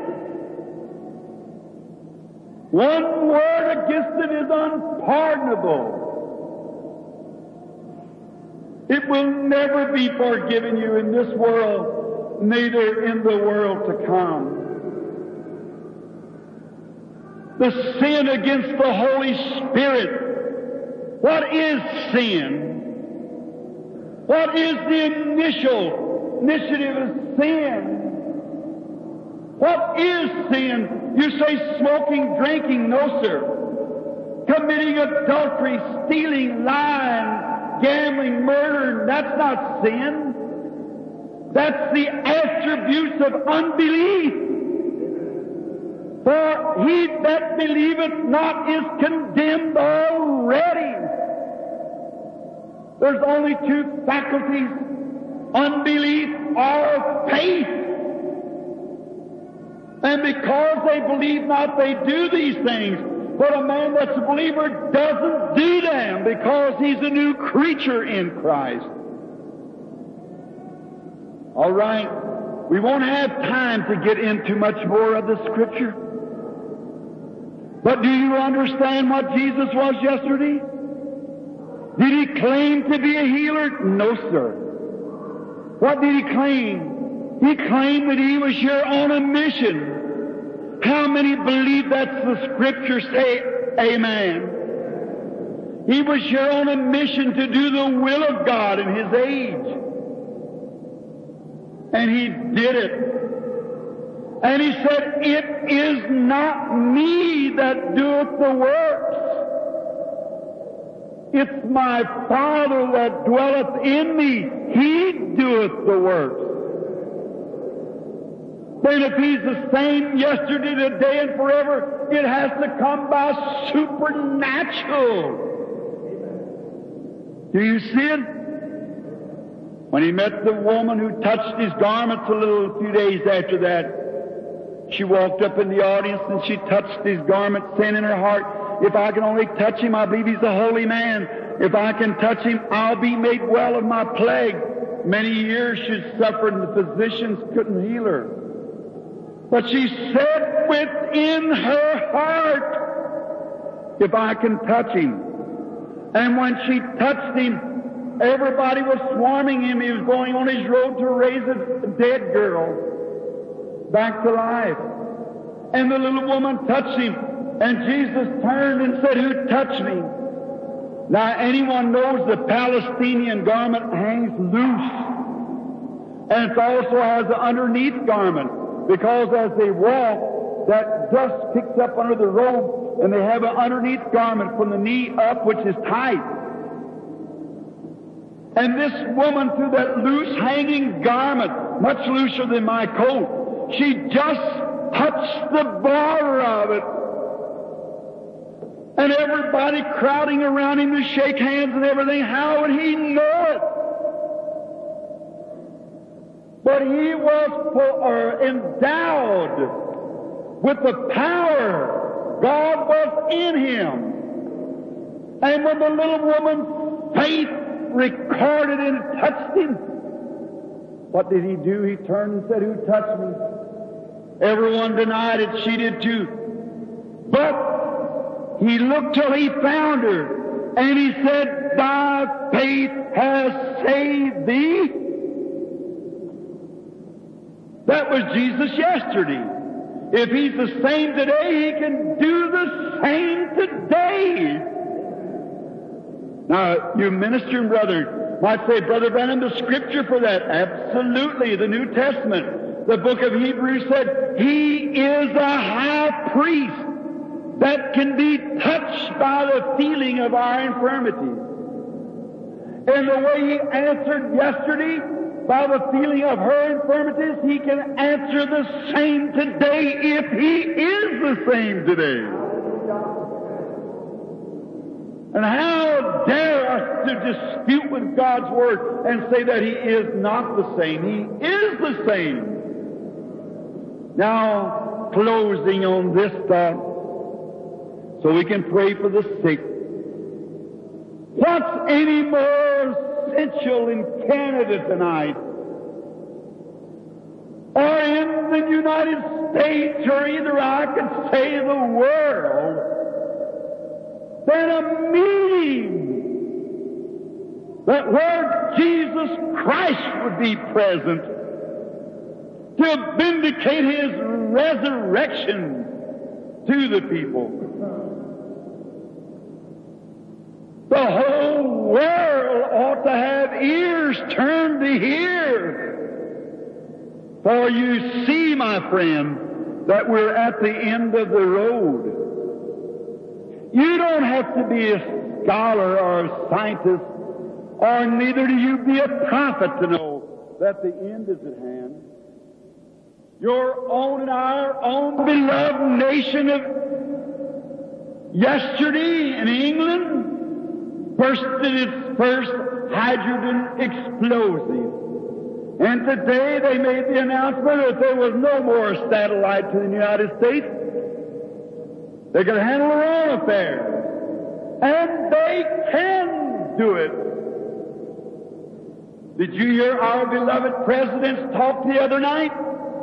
One word against it is unpardonable. It will never be forgiven you in this world, neither in the world to come. The sin against the Holy Spirit. What is sin? What is the initiative of sin? What is sin? You say smoking, drinking. No, sir. Committing adultery, stealing, lying, gambling, murder. That's not sin. That's the attributes of unbelief. For he that believeth not is condemned already. There's only two faculties, unbelief or faith. And because they believe not, they do these things. But a man that's a believer doesn't do them because he's a new creature in Christ. All right. We won't have time to get into much more of the Scripture. But do you understand what Jesus was yesterday? Did he claim to be a healer? No, sir. What did he claim? He claimed that he was here on a mission. How many believe that's the Scripture? Say amen. He was here on a mission to do the will of God in his age. And he did it. And he said, "It is not me that doeth the works. It's my Father that dwelleth in me. He doeth the works." Then if he's the same yesterday, today, and forever, it has to come by supernatural. Do you see it? When he met the woman who touched his garments a few days after that, she walked up in the audience and she touched his garment, saying in her heart, "If I can only touch him, I believe he's a holy man. If I can touch him, I'll be made well of my plague." Many years she suffered and the physicians couldn't heal her. But she said within her heart, "If I can touch him." And when she touched him, everybody was swarming him. He was going on his road to raise a dead girl back to life. And the little woman touched him, and Jesus turned and said, "Who touched me?" Now, anyone knows the Palestinian garment hangs loose. And it also has an underneath garment, because as they walk, that dust kicks up under the robe, and they have an underneath garment from the knee up, which is tight. And this woman, through that loose hanging garment, much looser than my coat, she just touched the border of it. And everybody crowding around him to shake hands and everything. How would he know it? But he was endowed with the power. God was in him. And when the little woman's faith recorded and touched him, what did he do? He turned and said, "Who touched me?" Everyone denied it. She did too. But he looked till he found her, and he said, "Thy faith has saved thee." That was Jesus yesterday. If he's the same today, he can do the same today. Now, you ministering brother might say, "Brother Branham, the Scripture for that." Absolutely. The New Testament, the book of Hebrews said, he is a high priest that can be touched by the feeling of our infirmities. And the way he answered yesterday, by the feeling of her infirmities, he can answer the same today if he is the same today. And how dare us to dispute with God's Word and say that he is not the same? He is the same. Now, closing on this thought, so we can pray for the sick. What's any more essential in Canada tonight, or in the United States, or either I could say the world, than a meeting that where Jesus Christ would be present to vindicate his resurrection to the people? The whole world ought to have ears turned to hear. For you see, my friend, that we're at the end of the road. You don't have to be a scholar or a scientist, or neither do you be a prophet to know that the end is at hand. Your own and our own beloved nation of yesterday in England bursted its first hydrogen explosive. And today they made the announcement that there was no more satellite to the United States. They could handle their own affairs. And they can do it. Did you hear our beloved President's talk the other night?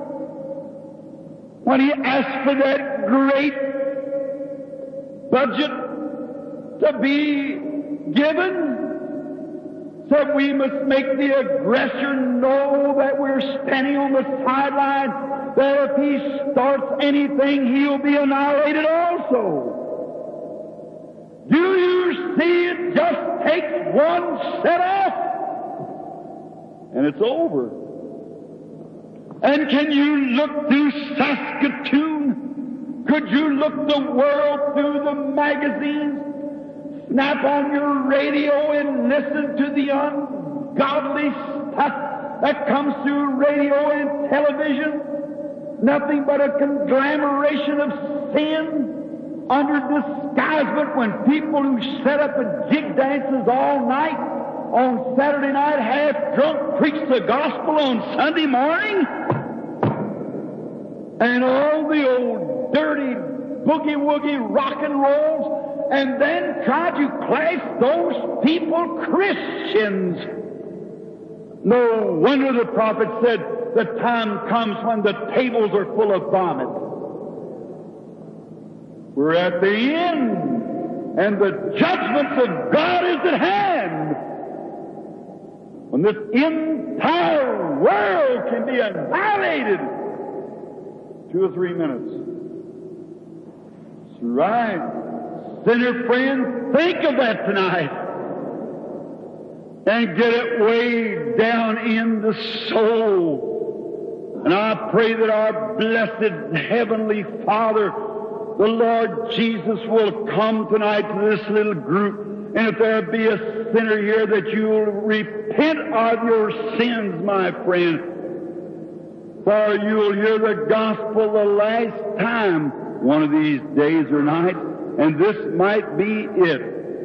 When he asked for that great budget to be given, said we must make the aggressor know that we're standing on the sideline, that if he starts anything, he'll be annihilated also. Do you see it just takes one set off, and it's over? And can you look through Saskatoon? Could you look the world through the magazines? Snap on your radio and listen to the ungodly stuff that comes through radio and television. Nothing but a conglomeration of sin under disguisement when people who set up at jig dances all night on Saturday night, half drunk, preach the gospel on Sunday morning. And all the old dirty boogie-woogie rock and rolls, and then try to class those people Christians. No wonder the prophet said the time comes when the tables are full of vomit. We're at the end, and the judgments of God is at hand. When this entire world can be annihilated. 2 or 3 minutes. That's right. Sinner friend, think of that tonight. And get it way down in the soul. And I pray that our blessed Heavenly Father, the Lord Jesus, will come tonight to this little group. And if there be a sinner here, that you'll repent of your sins, my friend. For you'll hear the gospel the last time one of these days or nights, and this might be it.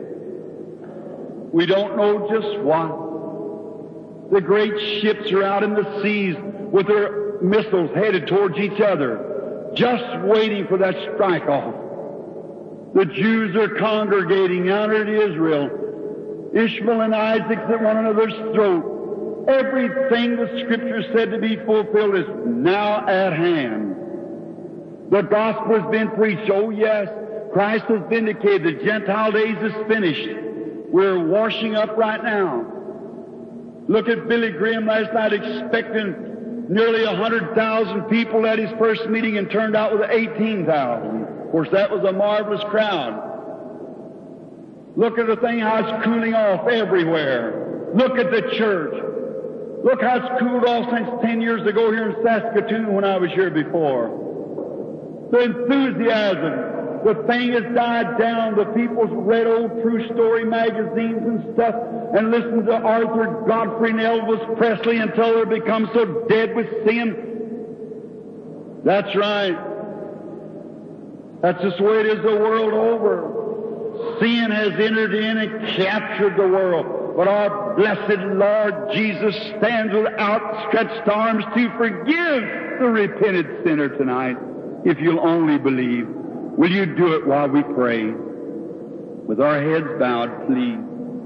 We don't know just what. The great ships are out in the seas with their missiles headed towards each other, just waiting for that strike-off. The Jews are congregating out at Israel. Ishmael and Isaac's at one another's throat. Everything the Scripture said to be fulfilled is now at hand. The gospel has been preached. Oh, yes. Christ has vindicated. The Gentile days is finished. We're washing up right now. Look at Billy Graham last night expecting nearly 100,000 people at his first meeting and turned out with 18,000. Of course, that was a marvelous crowd. Look at the thing, how it's cooling off everywhere. Look at the church. Look how it's cooled off since 10 years ago here in Saskatoon when I was here before. The enthusiasm. The thing has died down. The people's read old true story magazines and stuff and listened to Arthur Godfrey and Elvis Presley until they become so dead with sin. That's right. That's just the way it is the world over. Sin has entered in and captured the world. But our blessed Lord Jesus stands with outstretched arms to forgive the repentant sinner tonight, if you'll only believe. Will you do it while we pray? With our heads bowed, please.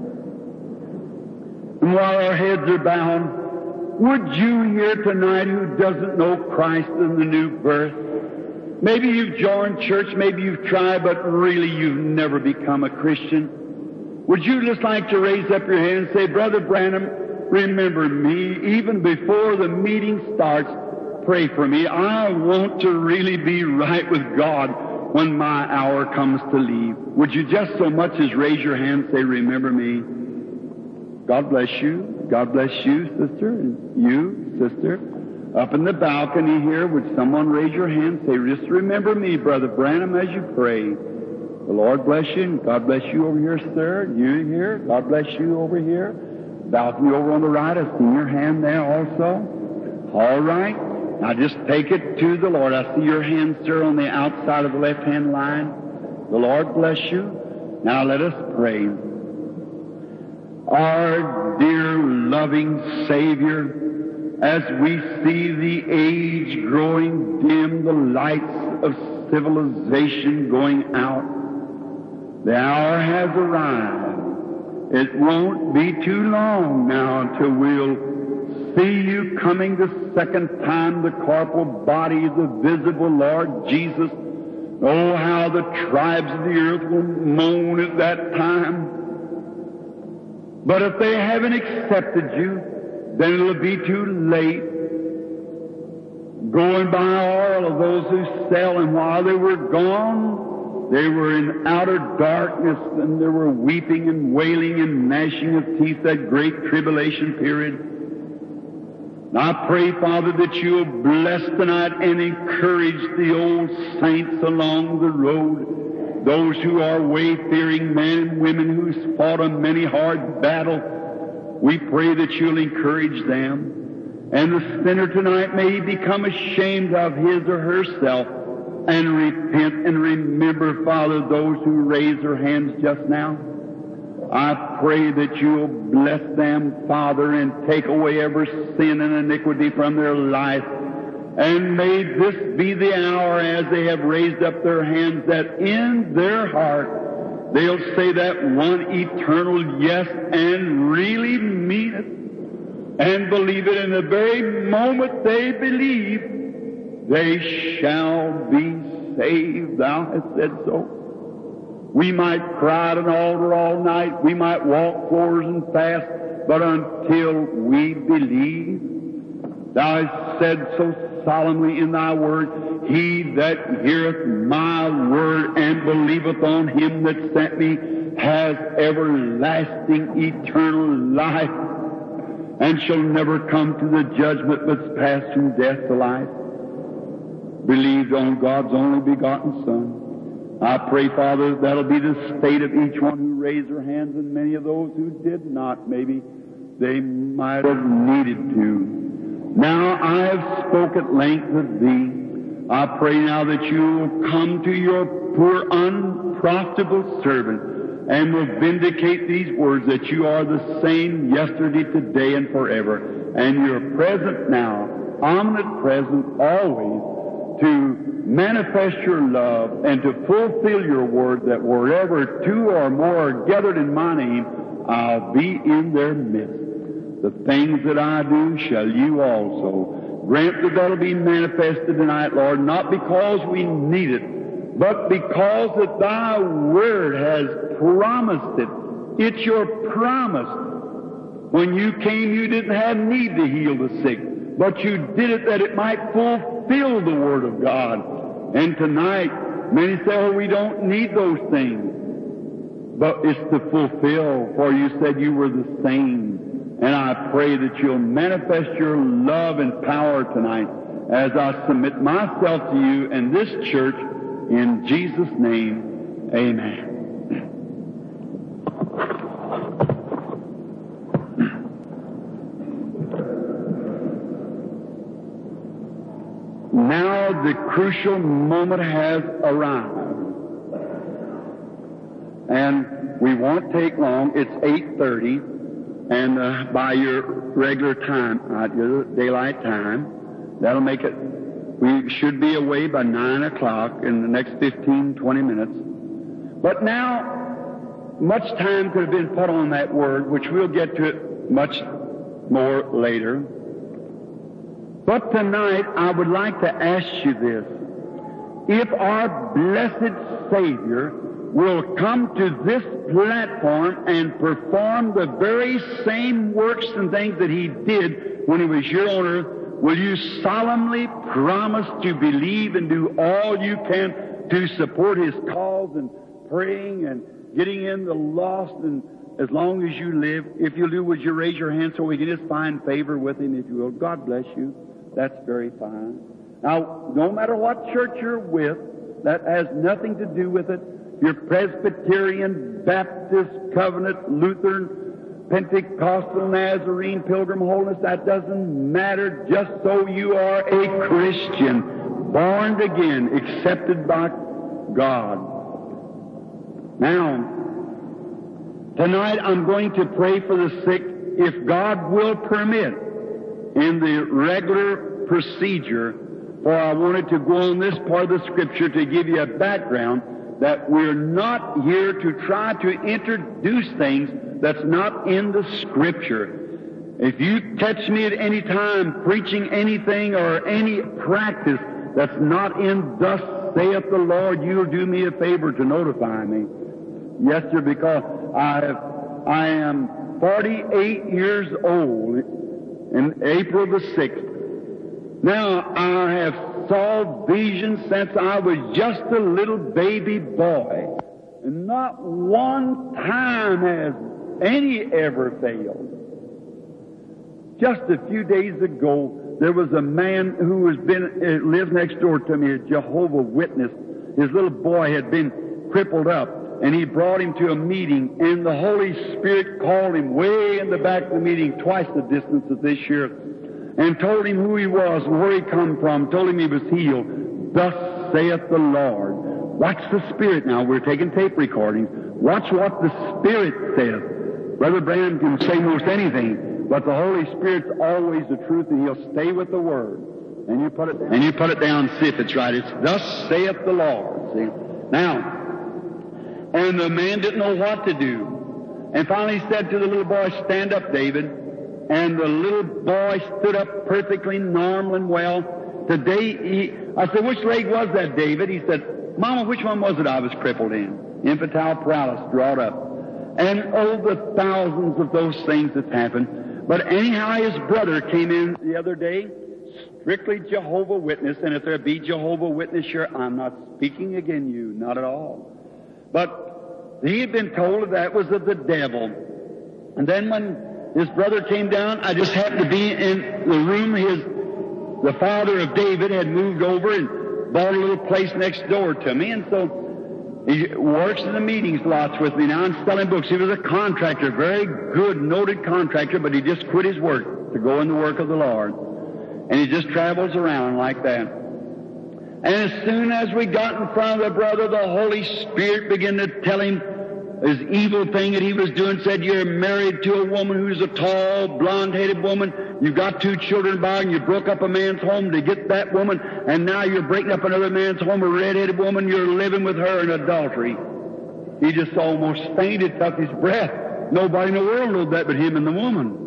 And while our heads are bowed, would you here tonight who doesn't know Christ in the new birth? Maybe you've joined church, maybe you've tried, but really you've never become a Christian. Would you just like to raise up your hand and say, Brother Branham, remember me. Even before the meeting starts, pray for me. I want to really be right with God when my hour comes to leave. Would you just so much as raise your hand and say, remember me? God bless you. God bless you, sister. And you, sister. Up in the balcony here, would someone raise your hand and say, just remember me, Brother Branham, as you pray. The Lord bless you, and God bless you over here, sir. You here, God bless you over here. Balcony over on the right, I see your hand there also. All right. Now just take it to the Lord. I see your hand, sir, on the outside of the left-hand line. The Lord bless you. Now let us pray. Our dear, loving Savior, as we see the age growing dim, the lights of civilization going out. The hour has arrived. It won't be too long now until we'll see you coming the second time, the corporal body of the visible Lord Jesus. Oh, how the tribes of the earth will moan at that time. But if they haven't accepted you, then it'll be too late. Go and buy oil of those who sell, and while they were gone, they were in outer darkness, and there were weeping and wailing and gnashing of teeth, that great tribulation period. And I pray, Father, that you'll bless tonight and encourage the old saints along the road, those who are wayfaring men and women who's fought a many hard battle. We pray that you'll encourage them. And the sinner tonight may become ashamed of his or herself and repent and remember, Father, those who raised their hands just now. I pray that you'll bless them, Father, and take away every sin and iniquity from their life. And may this be the hour, as they have raised up their hands, that in their heart they'll say that one eternal yes and really mean it and believe it. In the very moment they believe, they shall be saved. Thou hast said so. We might cry at an altar all night, we might walk floors and fast, but until we believe, thou hast said so solemnly in thy word, he that heareth my word and believeth on him that sent me has everlasting eternal life, and shall never come to the judgment, but's passed from death to life. Believed on God's only begotten Son. I pray, Father, that'll be the state of each one who raised their hands, and many of those who did not. Maybe they might have needed to. Now I have spoke at length of thee. I pray now that you will come to your poor unprofitable servant and will vindicate these words, that you are the same yesterday, today, and forever. And you're present now, omnipresent, always, to manifest your love and to fulfill your word, that wherever two or more are gathered in my name, I'll be in their midst. The things that I do shall you also. Grant that that'll be manifested tonight, Lord, not because we need it, but because that thy word has promised it. It's your promise. When you came, you didn't have need to heal the sick, but you did it that it might fulfill the word of God. And tonight, many say, oh, we don't need those things. But it's to fulfill, for you said you were the same. And I pray that you'll manifest your love and power tonight as I submit myself to you and this church in Jesus' name. Amen. Now the crucial moment has arrived. And we won't take long. It's 8:30, and by your regular time, your daylight time, that'll make it, we should be away by 9 o'clock in the next 15, 20 minutes. But now, much time could have been put on that word, which we'll get to it much more later. But tonight, I would like to ask you this. If our blessed Savior will come to this platform and perform the very same works and things that he did when he was here on earth, will you solemnly promise to believe and do all you can to support his cause and praying and getting in the lost, and as long as you live? If you do, would you raise your hand so we can just find favor with him, if you will? God bless you. That's very fine. Now, no matter what church you're with, that has nothing to do with it. You're Presbyterian, Baptist, Covenant, Lutheran, Pentecostal, Nazarene, Pilgrim Holiness, that doesn't matter, just so you are a Christian, born again, accepted by God. Now, tonight I'm going to pray for the sick, if God will permit. in the regular procedure, for I wanted to go on this part of the Scripture to give you a background that we're not here to try to introduce things that's not in the Scripture. If you catch me at any time preaching anything or any practice that's not in thus saith the Lord, you'll do me a favor to notify me. Yes, sir, because I am 48 years old in April the 6th. Now, I have saw visions since I was just a little baby boy. And not one time has any ever failed. Just a few days ago, there was a man who lived next door to me, a Jehovah's Witness. His little boy had been crippled up, and he brought him to a meeting, and the Holy Spirit called him way in the back of the meeting, twice the distance of this year, and told him who he was and where he come from, told him he was healed. Thus saith the Lord. Watch the Spirit now. We're taking tape recordings. Watch what the Spirit says. Brother Branham can say most anything, but the Holy Spirit's always the truth, and He'll stay with the Word. And you put it down, see if it's right. It's thus saith the Lord. See? Now, and the man didn't know what to do. And finally he said to the little boy, stand up, David. And the little boy stood up perfectly normal and well. Today, I said, which leg was that, David? He said, Mama, which one was it I was crippled in? Infantile paralysis, brought up. And oh, the thousands of those things that's happened. But anyhow, his brother came in the other day, strictly Jehovah's Witness, and if there be Jehovah's Witness, sure, I'm not speaking against you, not at all. But he had been told that was of the devil. And then when his brother came down, I just happened to be in the room. The father of David had moved over and bought a little place next door to me, and so he works in the meetings lots with me now and selling books. He was a contractor, very good, noted contractor, but he just quit his work to go in the work of the Lord. And he just travels around like that. And as soon as we got in front of the brother, the Holy Spirit began to tell him this evil thing that he was doing, said, you're married to a woman who's a tall, blonde-headed woman. You've got 2 children by her, and you broke up a man's home to get that woman, and now you're breaking up another man's home, a red-headed woman. You're living with her in adultery. He just almost fainted, took his breath. Nobody in the world knew that but him and the woman.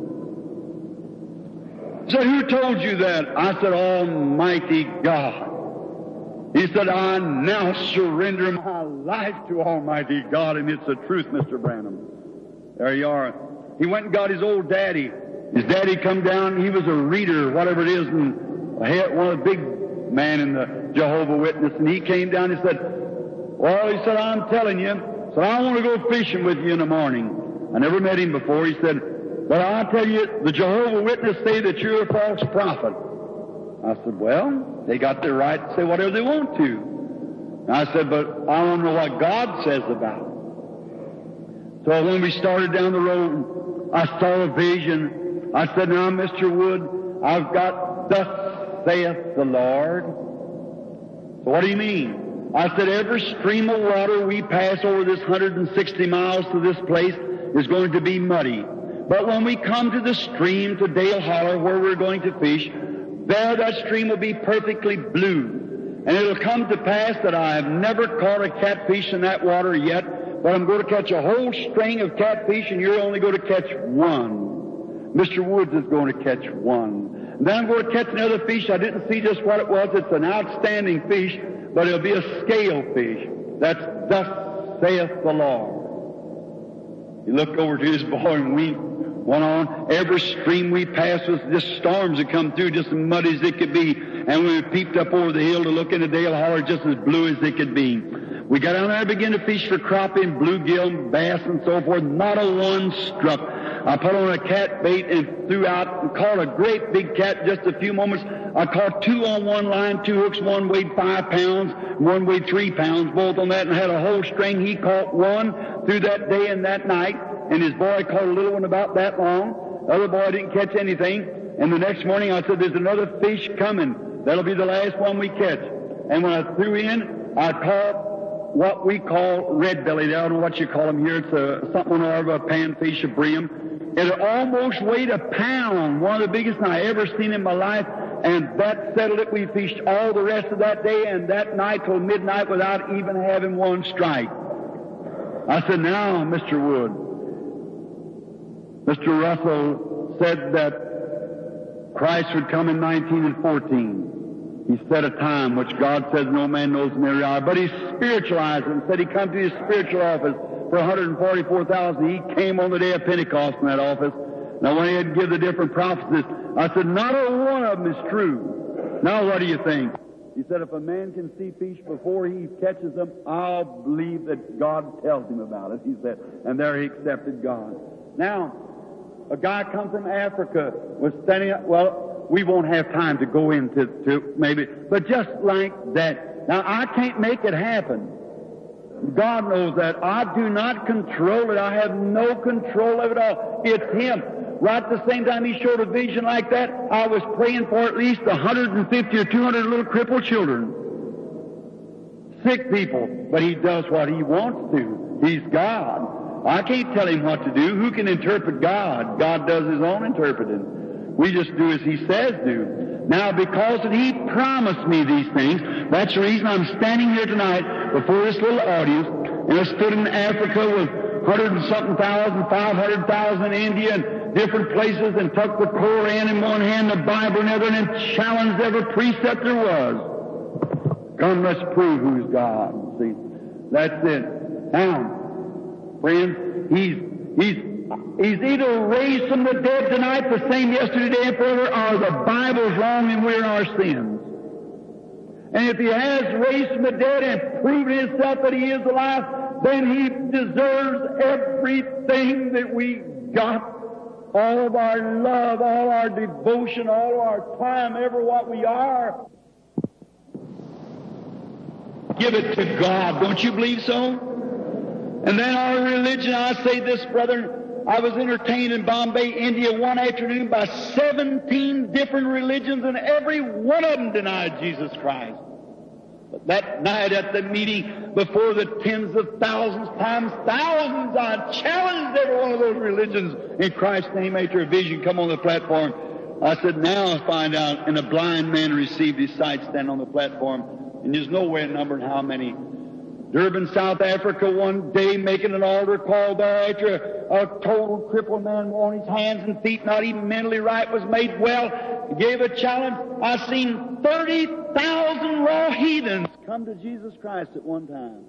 He said, who told you that? I said, Almighty God. He said, I now surrender my life to Almighty God, and it's the truth, Mr. Branham. There you are. He went and got his old daddy. His daddy come down, he was a reader, whatever it is, and one of the big men in the Jehovah's Witness, and he came down and said, well, he said, I'm telling you, so I want to go fishing with you in the morning. I never met him before. He said, but I'll tell you, the Jehovah's Witness say that you're a false prophet. I said, well, they got their right to say whatever they want to. And I said, but I don't know what God says about it. So when we started down the road, I saw a vision. I said, now, Mr. Wood, I've got thus saith the Lord. So what do you mean? I said, every stream of water we pass over this 160 miles to this place is going to be muddy. But when we come to the stream, to Dale Holler, where we're going to fish, there that stream will be perfectly blue. And it'll come to pass that I have never caught a catfish in that water yet, but I'm going to catch a whole string of catfish, and you're only going to catch one. Mr. Woods is going to catch one. And then I'm going to catch another fish. I didn't see just what it was. It's an outstanding fish, but it'll be a scale fish. That's thus saith the Lord. He looked over to his boy and went on. Every stream we passed was just storms that come through, just as muddy as they could be. And we peeped up over the hill to look into Dale Holler, just as blue as they could be. We got down there and began to fish for crappie, bluegill, bass, and so forth. Not a one struck. I put on a cat bait and threw out and caught a great big cat in just a few moments. I caught 2 on one line, 2 hooks. One weighed 5 pounds, one weighed 3 pounds, both on that, and had a whole string. He caught one through that day and that night, and his boy caught a little one about that long. The other boy didn't catch anything. And the next morning I said, there's another fish coming. That'll be the last one we catch. And when I threw in, I caught what we call red belly. I don't know what you call them here. It's something or a panfish, a bream. It almost weighed a pound, one of the biggest I ever seen in my life, and that settled it. We fished all the rest of that day and that night till midnight without even having one strike. I said, now, Mr. Wood, Mr. Russell said that Christ would come in 19 and 14. He set a time which God says no man knows in every hour, but he spiritualized it and said he come to his spiritual office for 144,000. He came on the day of Pentecost in that office. Now when he had to give the different prophecies, I said, not a one of them is true. Now what do you think? He said, if a man can see fish before he catches them, I'll believe that God tells him about it, he said. And there he accepted God. Now, a guy come from Africa was standing up, well, we won't have time to go into maybe, but just like that. Now, I can't make it happen. God knows that. I do not control it. I have no control of it all. It's Him. Right at the same time He showed a vision like that, I was praying for at least 150 or 200 little crippled children. Sick people. But He does what He wants to. He's God. I can't tell Him what to do. Who can interpret God? God does His own interpreting. We just do as He says do. Now, because He promised me these things, that's the reason I'm standing here tonight before this little audience. And I stood in Africa with 100 and something thousand, 500,000 in India, and different places, and took the Koran in one hand, the Bible in the other, and challenged every precept there was. Come, let's prove who's God. See, that's it. Now, friends, He's either raised from the dead tonight, the same yesterday, today, and forever, or the Bible's wrong and we're in our sins. And if He has raised from the dead and proven Himself that He is alive, then He deserves everything that we got. All of our love, all our devotion, all of our time, ever what we are. Give it to God. Don't you believe so? And then our religion, I say this, brethren, I was entertained in Bombay, India one afternoon by 17 different religions, and every one of them denied Jesus Christ. But that night at the meeting, before the tens of thousands times thousands, I challenged every one of those religions in Christ's name after a vision come on the platform. I said, now I find out, and a blind man received his sight standing on the platform, and there's no way of numbering how many. Durban, South Africa, one day making an altar call there after a total crippled man on his hands and feet, not even mentally right, was made well. He gave a challenge. I seen 30,000 raw heathens come to Jesus Christ at one time.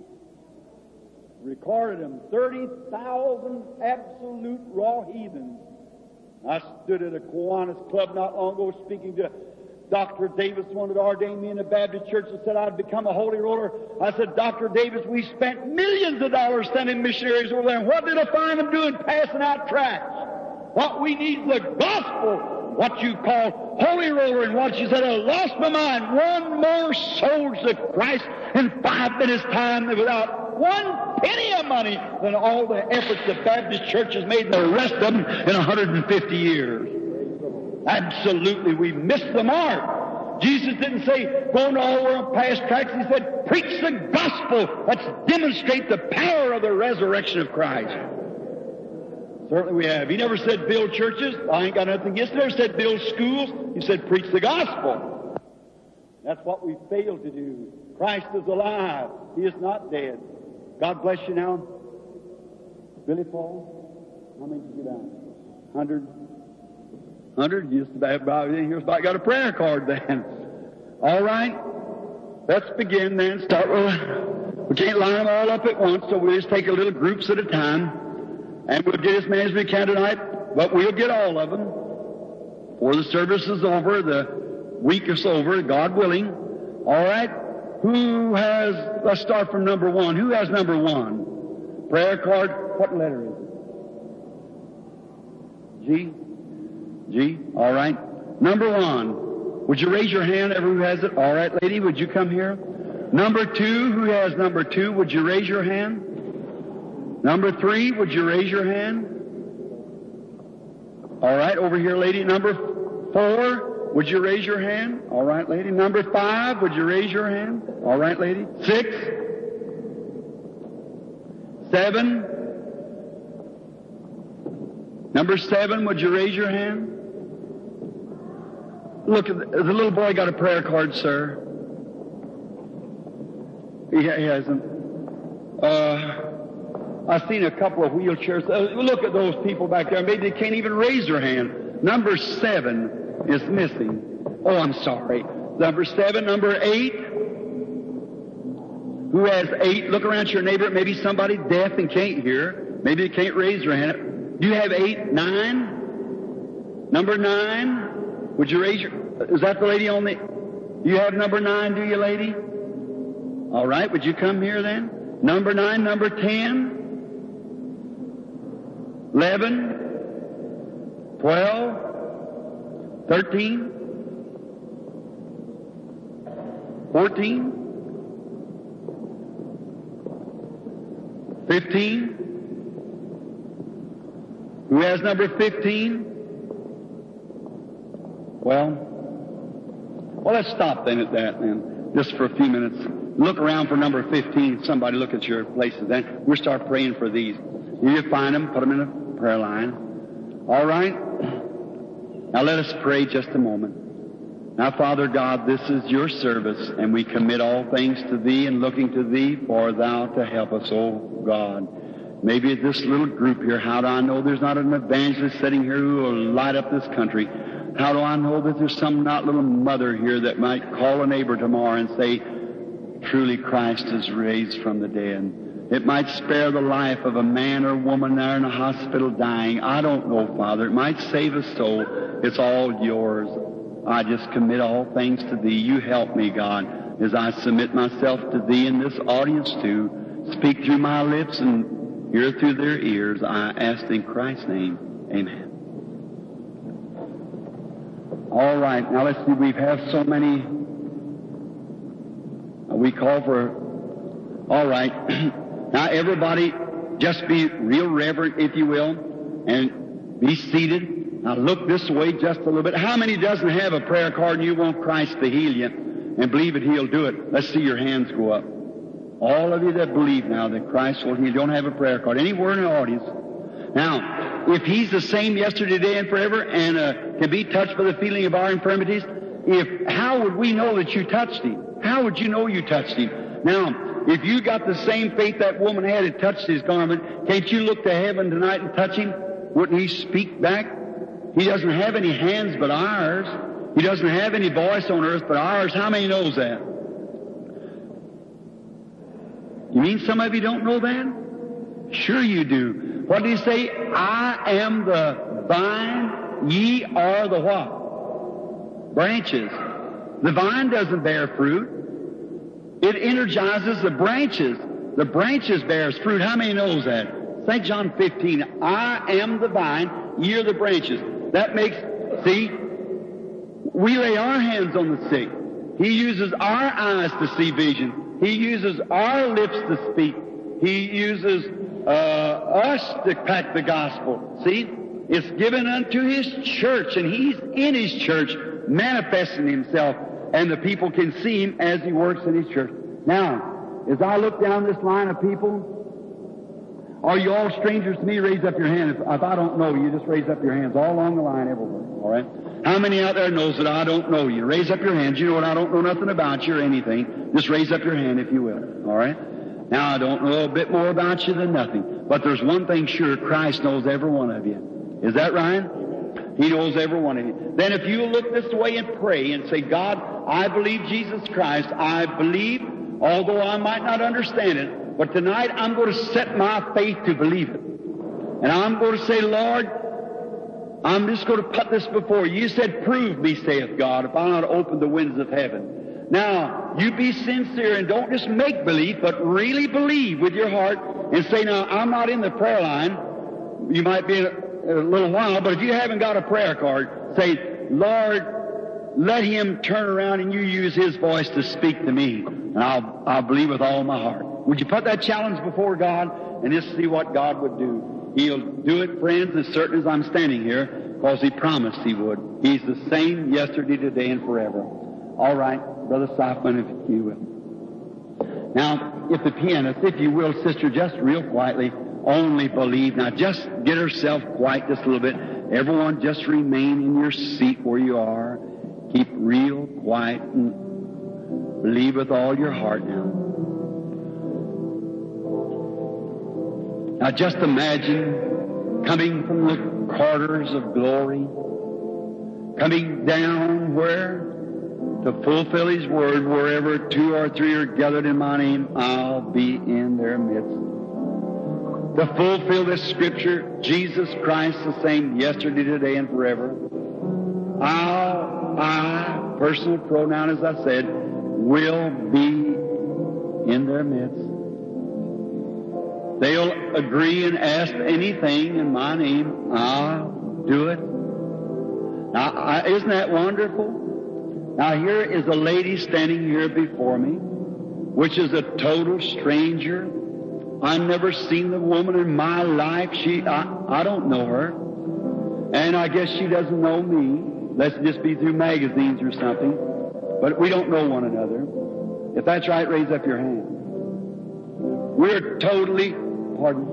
Recorded them, 30,000 absolute raw heathens. I stood at a Kiwanis club not long ago speaking to Dr. Davis, one that ordained me in the Baptist church, and said I'd become a holy roller. I said, Dr. Davis, we spent millions of dollars sending missionaries over there, and what did I find them doing? Passing out tracts. What we need is the gospel, what you call holy roller, and what you said, I lost my mind. One more souls to Christ in 5 minutes' time without one penny of money than all the efforts the Baptist church has made, and the rest of them in 150 years. Absolutely, we missed the mark. Jesus didn't say, go into all the world and pass tracts. He said, preach the gospel. Let's demonstrate the power of the resurrection of Christ. Certainly we have. He never said build churches. I ain't got nothing against it. He never said build schools. He said preach the gospel. That's what we failed to do. Christ is alive. He is not dead. God bless you now. Billy Paul, how many did you get down? 100? 100? You just about got a prayer card then. All right. Let's begin then. Start with, we can't line them all up at once, so we'll just take a little groups at a time. And we'll get as many as we can tonight, but we'll get all of them. Before the service is over, the week is over, God willing. All right. Who has, let's start from number 1. Who has number 1? Prayer card. What letter is it? G? G? All right. Number 1. Would you raise your hand, everyone who has it? All right, lady, would you come here? Number 2. Who has number 2? Would you raise your hand? Number 3. Would you raise your hand? All right, over here, lady. Number 4. Would you raise your hand? All right, lady. Number 5. Would you raise your hand? All right, lady. 6. 7. Now, Number 7, would you raise your hand? Look, the little boy got a prayer card, sir. He hasn't. I've seen a couple of wheelchairs. Look at those people back there. Maybe they can't even raise their hand. Number 7 is missing. Oh, I'm sorry. Number 7, number 8. Who has 8? Look around your neighbor. Maybe somebody deaf and can't hear. Maybe they can't raise their hand. Do you have 8, 9? Number 9? Would you raise your... Is that the lady on the... You have number 9, do you, lady? All right. Would you come here then? Number 9, number 10, 11, 12, 13, 14, 15. Who has number 15? Well, let's stop then at that then, just for a few minutes. Look around for number 15. Somebody look at your places then. We'll start praying for these. You find them, put them in a prayer line. All right? Now let us pray just a moment. Now, Father God, this is your service, and we commit all things to Thee and looking to Thee for Thou to help us, oh God. Maybe this little group here, how do I know there's not an evangelist sitting here who will light up this country? How do I know that there's some not little mother here that might call a neighbor tomorrow and say, truly Christ is raised from the dead? It might spare the life of a man or woman there in a hospital dying. I don't know, Father. It might save a soul. It's all yours. I just commit all things to Thee. You help me, God, as I submit myself to Thee in this audience too. Speak through my lips and hear through their ears. I ask in Christ's name. Amen. All right. Now let's see. We've had so many. We call for... All right. Now everybody just be real reverent, if you will, and be seated. Now look this way just a little bit. How many doesn't have a prayer card and you want Christ to heal you and believe that He'll do it? Let's see your hands go up. All of you that believe now that Christ will heal, don't have a prayer card. Anywhere in the audience. Now, if He's the same yesterday, today, and forever, and can be touched by the feeling of our infirmities, how would we know that you touched Him? How would you know you touched Him? Now, if you got the same faith that woman had and touched His garment, can't you look to heaven tonight and touch Him? Wouldn't He speak back? He doesn't have any hands but ours. He doesn't have any voice on earth but ours. How many knows that? You mean some of you don't know that? Sure you do. What did He say? I am the vine, ye are the what? Branches. The vine doesn't bear fruit. It energizes the branches. The branches bears fruit. How many knows that? St. John 15, I am the vine, ye are the branches. That makes, see, we lay our hands on the sick. He uses our eyes to see vision. He uses our lips to speak. He uses us to pack the gospel. See, it's given unto His church, and He's in His church manifesting Himself, and the people can see Him as He works in His church. Now, as I look down this line of people, are you all strangers to me? Raise up your hand. If I don't know you, just raise up your hands all along the line everywhere. All right? How many out there knows that I don't know you? Raise up your hands. You know what? I don't know nothing about you or anything. Just raise up your hand if you will. All right? Now, I don't know a bit more about you than nothing. But there's one thing sure. Christ knows every one of you. Is that right? He knows every one of you. Then if you look this way and pray and say, God, I believe Jesus Christ. I believe, although I might not understand it, but tonight I'm going to set my faith to believe it. And I'm going to say, Lord, I'm just going to put this before you. You said, prove me, saith God, if I'll not open the windows of heaven. Now, you be sincere and don't just make believe, but really believe with your heart and say, now, I'm not in the prayer line. You might be in a little while, but if you haven't got a prayer card, say, Lord, let Him turn around and you use His voice to speak to me. And I'll believe with all my heart. Would you put that challenge before God and just see what God would do? He'll do it, friends, as certain as I'm standing here, because He promised He would. He's the same yesterday, today, and forever. All right, Brother Seifman, if you will. Now, if the pianist, if you will, sister, just real quietly, only believe. Now just get herself quiet just a little bit. Everyone just remain in your seat where you are. Keep real quiet and believe with all your heart now. Now just imagine coming from the quarters of glory, coming down where? To fulfill His word, wherever 2 or 3 are gathered in my name, I'll be in their midst. To fulfill this scripture, Jesus Christ the same yesterday, today, and forever. I, personal pronoun as I said, will be in their midst. They'll agree and ask anything in my name, I'll do it. Now, isn't that wonderful? Now, here is a lady standing here before me, which is a total stranger. I've never seen the woman in my life. I don't know her. And I guess she doesn't know me. Let's just be through magazines or something. But we don't know one another. If that's right, raise up your hand. We're totally, pardon?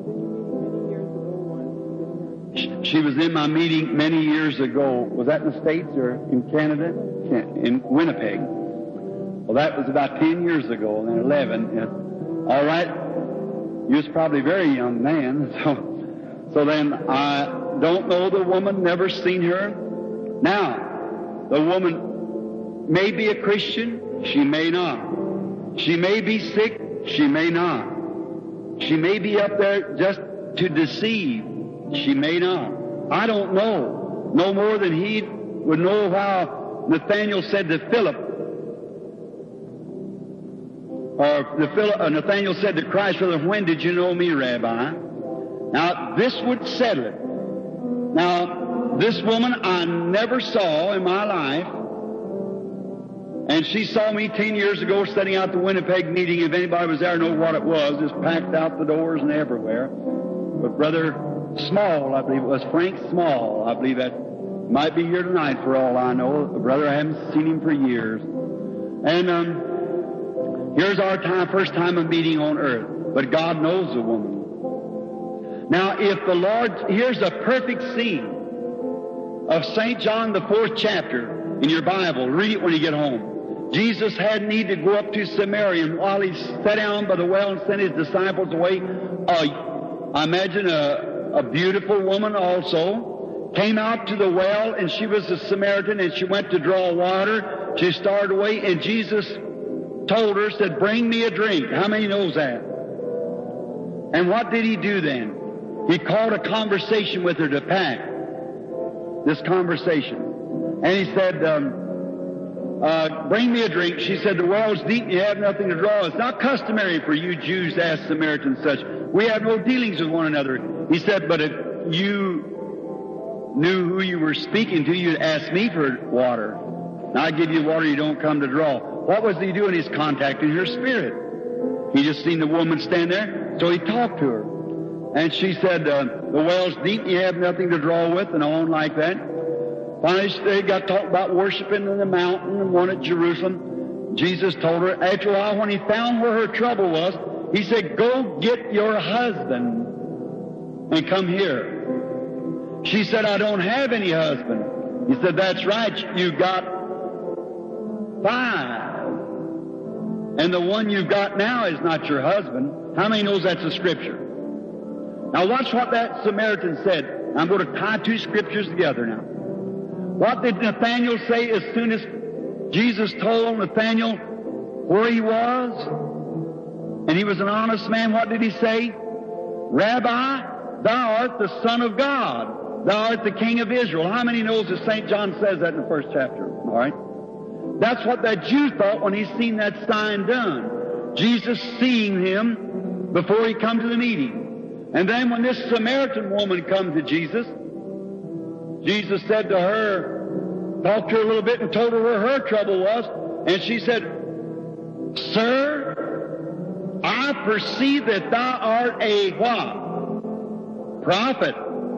She was in my meeting many years ago. Was that in the States or in Canada? In Winnipeg. Well, that was about 10 years ago, and then 11. All right. You was probably a very young man. So then I don't know the woman, never seen her. Now, the woman may be a Christian. She may not. She may be sick. She may not. She may be up there just to deceive. She may not. I don't know. No more than he would know how Nathaniel said to Philip, Nathaniel said to Christ, when did you know me, Rabbi? Now, this would settle it. Now, this woman I never saw in my life, and she saw me 10 years ago setting out the Winnipeg meeting. If anybody was there, know what it was. It's packed out the doors and everywhere. But Brother Small, I believe it was Frank Small, I believe that might be here tonight for all I know. The brother, I haven't seen him for years. And here's our first time of meeting on earth. But God knows the woman. Now, if the Lord, here's a perfect scene of St. John, the 4th chapter in your Bible. Read it when you get home. Jesus had need to go up to Samaria, and while he sat down by the well and sent his disciples away, I imagine a beautiful woman also came out to the well, and she was a Samaritan, and she went to draw water. She started away, and Jesus told her, said, bring me a drink. How many knows that? And what did he do then? He called a conversation with her to pack this conversation. And he said, bring me a drink. She said, the well's deep and you have nothing to draw. It's not customary for you Jews to ask Samaritans such. We have no dealings with one another. He said, but if you knew who you were speaking to, you'd ask me for water. Now I give you water you don't come to draw. What was he doing? He's contacting her spirit. He just seen the woman stand there, so he talked to her. And she said, the well's deep, you have nothing to draw with, and on like that. Finally, they got talking about worshiping in the mountain and one at Jerusalem. Jesus told her, after a while, when he found where her trouble was, he said, go get your husband and come here. She said, I don't have any husband. He said, that's right, you got 5. And the one you've got now is not your husband. How many knows that's a scripture? Now watch what that Samaritan said. I'm going to tie 2 scriptures together now. What did Nathaniel say as soon as Jesus told Nathaniel where he was? And he was an honest man. What did he say? Rabbi, thou art the Son of God. Thou art the King of Israel. How many knows that St. John says that in the 1st chapter? All right. That's what that Jew thought when he seen that sign done. Jesus seeing him before he come to the meeting. And then when this Samaritan woman come to Jesus, Jesus said to her, talked to her a little bit and told her where her trouble was. And she said, Sir, I perceive that thou art a what? Prophet.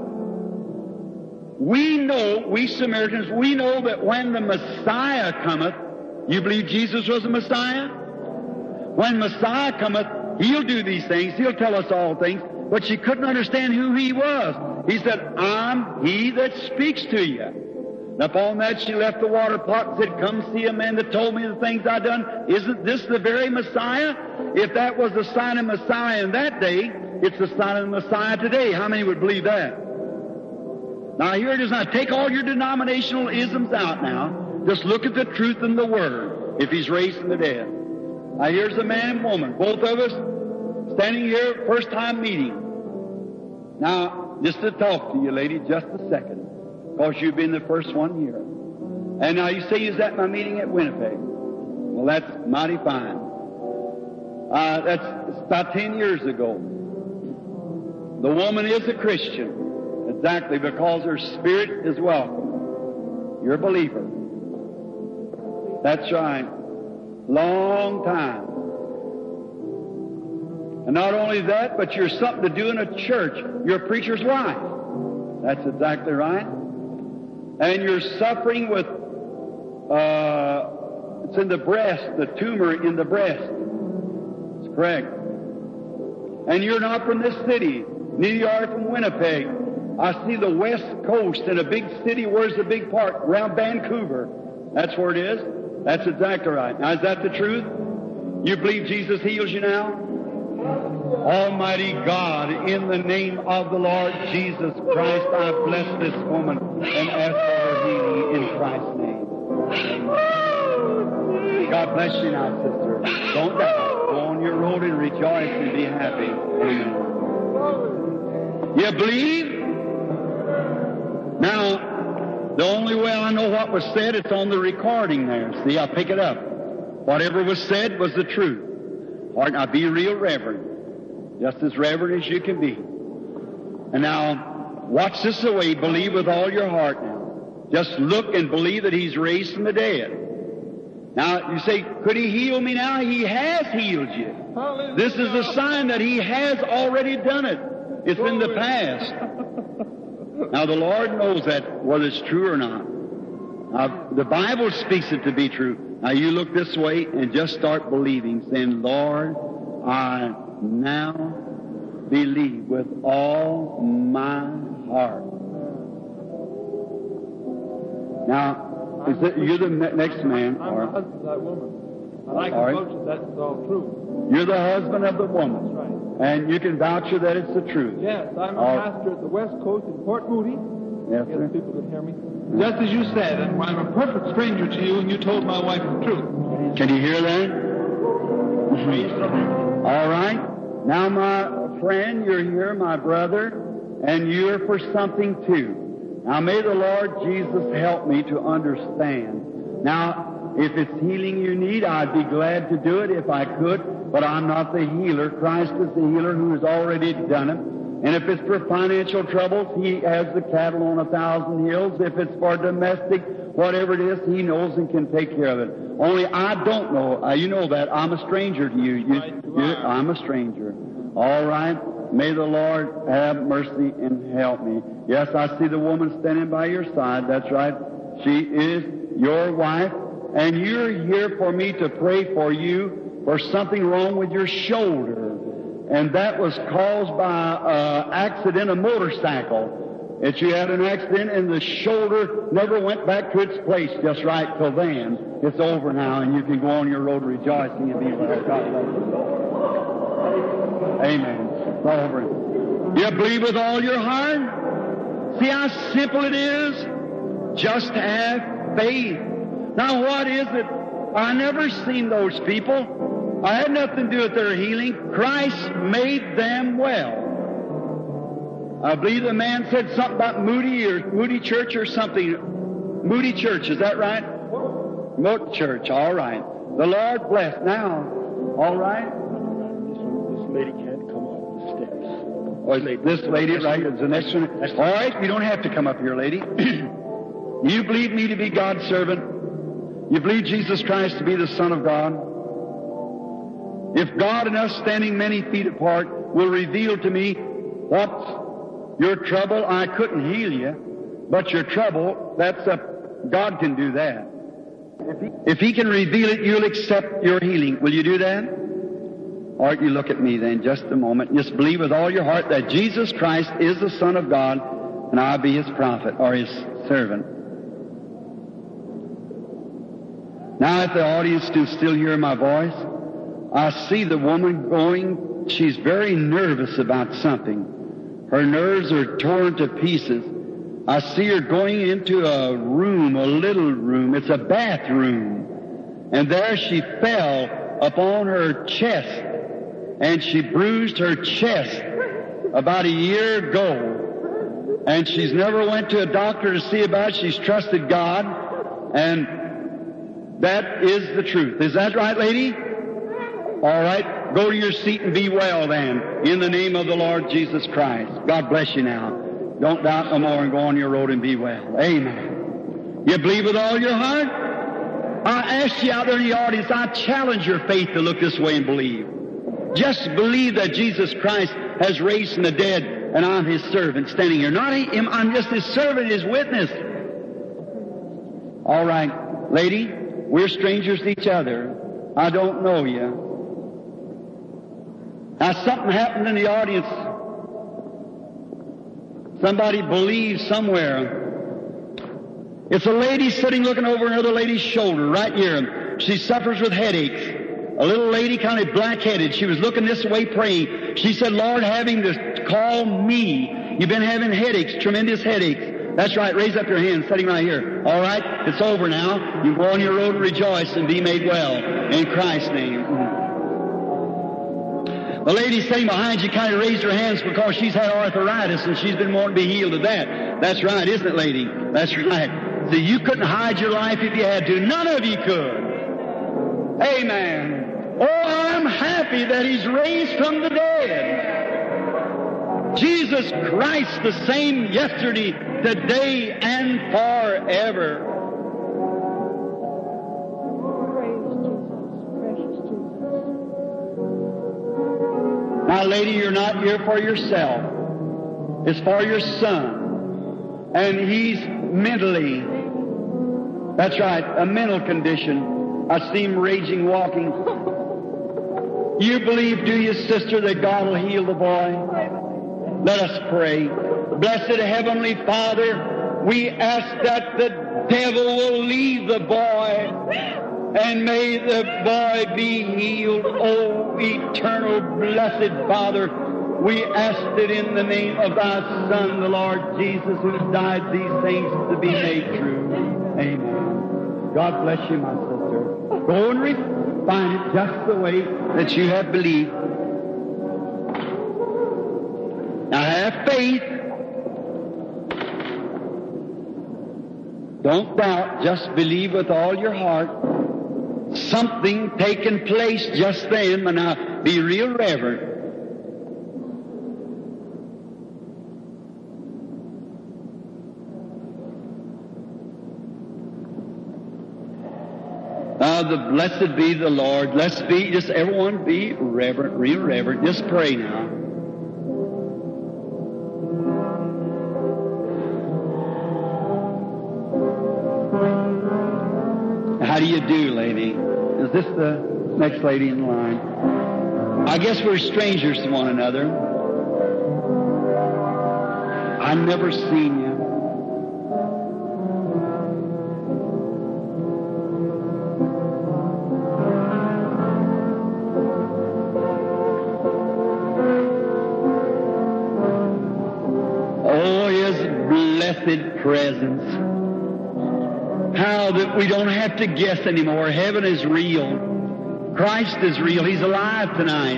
We know, we Samaritans, we know that when the Messiah cometh, you believe Jesus was the Messiah? When Messiah cometh, He'll do these things. He'll tell us all things. but she couldn't understand who he was. He said, I'm he that speaks to you. And upon that she left the water pot and said, come see a man that told me the things I done. Isn't this the very Messiah? If that was the sign of Messiah in that day, it's the sign of the Messiah today. How many would believe that? Now here it is. Now take all your denominational isms out now. Just look at the truth in the Word, if He's raised from the dead. Now here's a man and woman, both of us standing here, first time meeting. Now, just to talk to you, lady, just a second, because you've been the first one here. And now you say you was at my meeting at Winnipeg. Well, that's mighty fine. That's about 10 years ago. The woman is a Christian. Exactly, because her spirit is welcome. You're a believer. That's right. Long time. And not only that, but you're something to do in a church. You're a preacher's wife. That's exactly right. And you're suffering with, it's in the breast, the tumor in the breast. That's correct. And you're not from this city. Neither you are from Winnipeg. I see the West Coast in a big city. Where's the big part? Around Vancouver. That's where it is. That's exactly right. Now, is that the truth? You believe Jesus heals you now? Almighty God, in the name of the Lord Jesus Christ, I bless this woman and ask for her healing in Christ's name. Amen. God bless you now, sister. Don't doubt. Go on your road and rejoice and be happy. Amen. You believe? Now, the only way I know what was said, it's on the recording there. See, I'll pick it up. Whatever was said was the truth. All right, now be real reverent. Just as reverent as you can be. And now, watch this away. Believe with all your heart now. Just look and believe that He's raised from the dead. Now, you say, could He heal me now? He has healed you. Hallelujah. This is a sign that He has already done it. It's in the past. Now, the Lord knows that, whether it's true or not. Now, the Bible speaks it to be true. Now, you look this way and just start believing, saying, Lord, I now believe with all my heart. Now, you're the next man. I'm the husband of that woman. I can vouch that that's all true. You're the husband of the woman. That's right. And you can vouch that it's the truth. Yes, I'm a pastor at the West Coast in Port Moody. Yes, sir. People can hear me. Just as you said, and I'm a perfect stranger to you, and you told my wife the truth. Can you hear that? All right. Now, my friend, you're here, my brother, and you're for something too. Now, may the Lord Jesus help me to understand. Now, if it's healing you need, I'd be glad to do it if I could, but I'm not the healer. Christ is the healer who has already done it. And if it's for financial troubles, He has the cattle on 1,000 hills. If it's for domestic, whatever it is, He knows and can take care of it. Only I don't know. You know that. I'm a stranger to you. I'm a stranger. All right. May the Lord have mercy and help me. Yes, I see the woman standing by your side. That's right. She is your wife. And you're here for me to pray for you for something wrong with your shoulder. And that was caused by accident, a motorcycle. That you had an accident and the shoulder never went back to its place just right till then. It's over now and you can go on your road rejoicing and be well. God bless you. Amen. It's over. You believe with all your heart? See how simple it is? Just have faith. Now what is it? I never seen those people. I had nothing to do with their healing. Christ made them well. I believe the man said something about Moody Church or something. Moody Church, is that right? Moody Church, all right. The Lord bless. Now, all right? This lady can't come up the steps. Oh, this lady right here is the next one. All right, you don't have to come up here, lady. You believe me to be God's servant? You believe Jesus Christ to be the Son of God? If God and us standing many feet apart will reveal to me what's your trouble, I couldn't heal you, but your trouble, God can do that. If He can reveal it, you'll accept your healing. Will you do that? All right, you look at me then just a moment. Just believe with all your heart that Jesus Christ is the Son of God, and I'll be His prophet or His servant. Now, if the audience can still hear my voice, I see the woman going. She's very nervous about something. Her nerves are torn to pieces. I see her going into a room, a little room. It's a bathroom. And there she fell upon her chest, and she bruised her chest about a year ago. And she's never went to a doctor to see about it. She's trusted God, and that is the truth. Is that right, lady? All right. Go to your seat and be well then, in the name of the Lord Jesus Christ. God bless you now. Don't doubt no more and go on your road and be well. Amen. You believe with all your heart? I ask you out there in the audience, I challenge your faith to look this way and believe. Just believe that Jesus Christ has raised from the dead, and I'm His servant standing here. Not Him, I'm just His servant, His witness. All right, lady, we're strangers to each other. I don't know you. Now, something happened in the audience. Somebody believes somewhere. It's a lady sitting looking over another lady's shoulder right here. She suffers with headaches. A little lady, kind of black-headed. She was looking this way praying. She said, Lord, have Him to call me. You've been having headaches, tremendous headaches. That's right. Raise up your hand, sitting right here. All right? It's over now. You go on your road and rejoice and be made well. In Christ's name. The lady sitting behind you kind of raised her hands because she's had arthritis and she's been wanting to be healed of that. That's right, isn't it, lady? That's right. See, you couldn't hide your life if you had to. None of you could. Amen. Oh, I'm happy that He's raised from the dead. Jesus Christ, the same yesterday, today, and forever. Now, lady, you're not here for yourself. It's for your son. And he's mentally, that's right, a mental condition. I see him raging, walking. You believe, do you, sister, that God will heal the boy? Let us pray. Blessed Heavenly Father, we ask that the devil will leave the boy. And may the boy be healed. Oh, eternal blessed Father, we ask it in the name of Thy Son, the Lord Jesus, who died these things to be made true. Amen. God bless you, my sister. Go and refine it just the way that you have believed. Now have faith. Don't doubt. Just believe with all your heart. Something taking place just then, but now be real reverent. The blessed be the Lord. Let's be, just everyone be reverent, real reverent. Just pray now. How do you do, lady? Is this the next lady in line? I guess we're strangers to one another. I've never seen you. Oh, His blessed presence. How that we don't have to guess anymore. Heaven is real. Christ is real. He's alive tonight.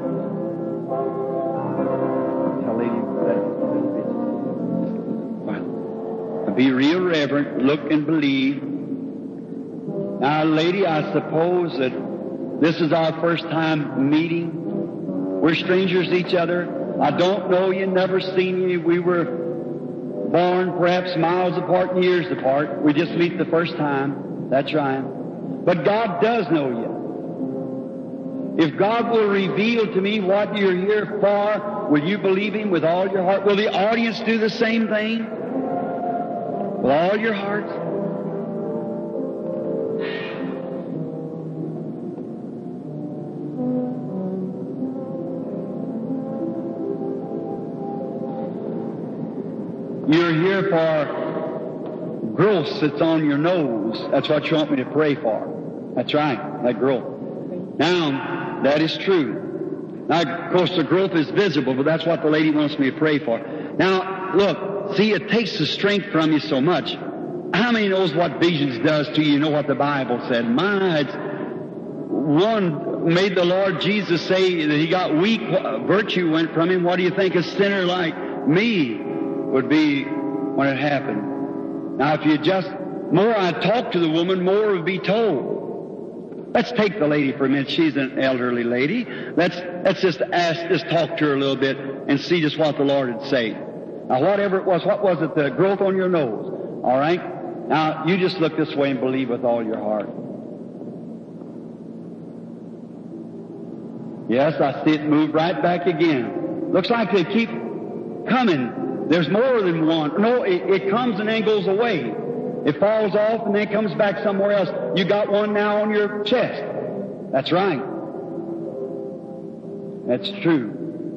Be real reverent. Look and believe. Now, lady, I suppose that this is our first time meeting. We're strangers to each other. I don't know you, never seen you. We were born perhaps miles apart and years apart. We just meet the first time. That's right. But God does know you. If God will reveal to me what you're here for, will you believe Him with all your heart? Will the audience do the same thing? With all your hearts? You're here for growths that's on your nose. That's what you want me to pray for. That's right, that growth. Now, that is true. Now, of course, the growth is visible, but that's what the lady wants me to pray for. Now, look, see, it takes the strength from you so much. How many knows what visions does to you? You know what the Bible said. My, it's one made the Lord Jesus say that he got weak, virtue went from him. What do you think a sinner like me would be when it happened? Now, if you just, more I talk to the woman, more would be told. Let's take the lady for a minute. She's an elderly lady. Let's just talk to her a little bit and see just what the Lord would say. Now, whatever it was, what was it? The growth on your nose. All right? Now, you just look this way and believe with all your heart. Yes, I see it move right back again. Looks like they keep coming. There's more than one. No, it comes and then goes away. It falls off and then comes back somewhere else. You got one now on your chest. That's right. That's true.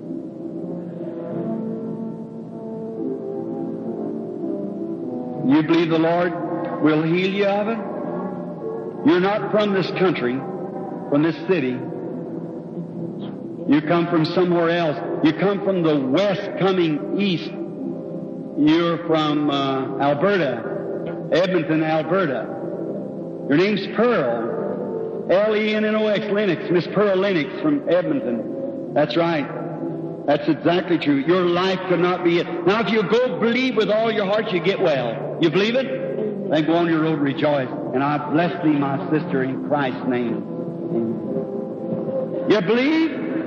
You believe the Lord will heal you of it? You're not from this country, from this city. You come from somewhere else. You come from the west coming east. You're from Alberta. Edmonton, Alberta. Your name's Pearl. L-E-N-N-O-X, Lennox. Miss Pearl Lennox from Edmonton. That's right. That's exactly true. Your life could not be it. Now, if you go believe with all your heart, you get well. You believe it? Then go on your road, rejoice. And I bless thee, my sister, in Christ's name. You believe?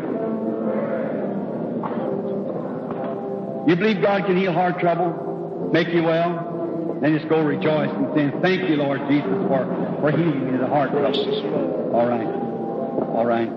You believe God can heal heart trouble, make you well? Then just go rejoice and say, thank you, Lord Jesus, for healing me the heart trouble. All right. All right.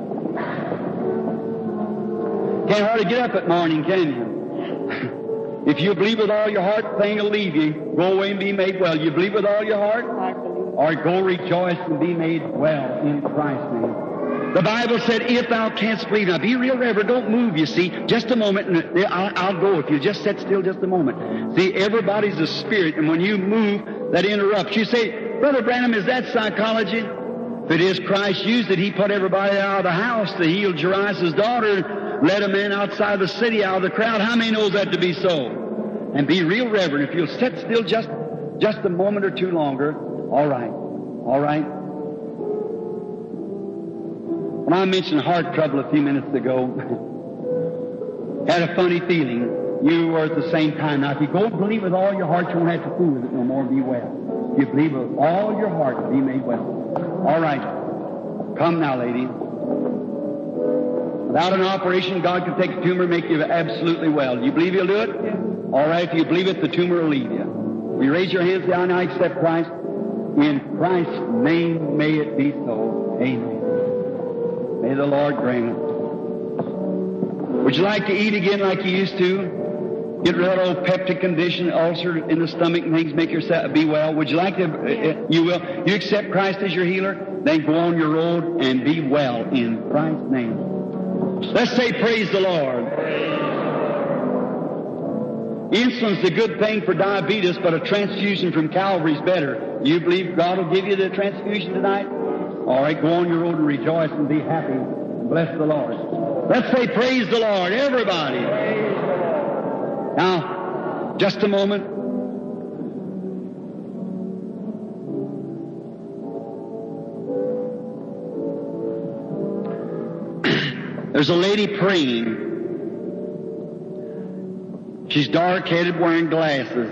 Can't hardly get up at morning, can you? If you believe with all your heart, the thing will leave you. Go away and be made well. You believe with all your heart? Or go rejoice and be made well in Christ's name. The Bible said, if thou canst believe. Now, be real reverent. Don't move, you see. Just a moment, and I'll go if you just sit still just a moment. See, everybody's a spirit, and when you move, that interrupts. You say, Brother Branham, is that psychology? If it is, Christ used it. He put everybody out of the house to heal Jairus' daughter, led a man outside the city, out of the crowd. How many knows that to be so? And be real reverent. If you'll sit still just a moment or two longer, all right. All right. When I mentioned heart trouble a few minutes ago, had a funny feeling. You were at the same time. Now, if you go and believe with all your heart, you won't have to fool with it no more and be well. If you believe with all your heart, be made well. All right. Come now, lady. Without an operation, God can take a tumor and make you absolutely well. Do you believe He'll do it? Yeah. All right. If you believe it, the tumor will leave you. Will you raise your hands down and I accept Christ? In Christ's name, may it be so. Amen. May the Lord grant it. Would you like to eat again like you used to? Get rid of that old peptic condition, ulcer in the stomach and things, make yourself be well. Would you like to? You will. You accept Christ as your healer? Then go on your road and be well in Christ's name. Let's say praise the Lord. Insulin's a good thing for diabetes, but a transfusion from Calvary's better. You believe God will give you the transfusion tonight? All right, go on your road and rejoice and be happy. Bless the Lord. Let's say praise the Lord, everybody. Now, just a moment. There's a lady praying. She's dark-headed, wearing glasses.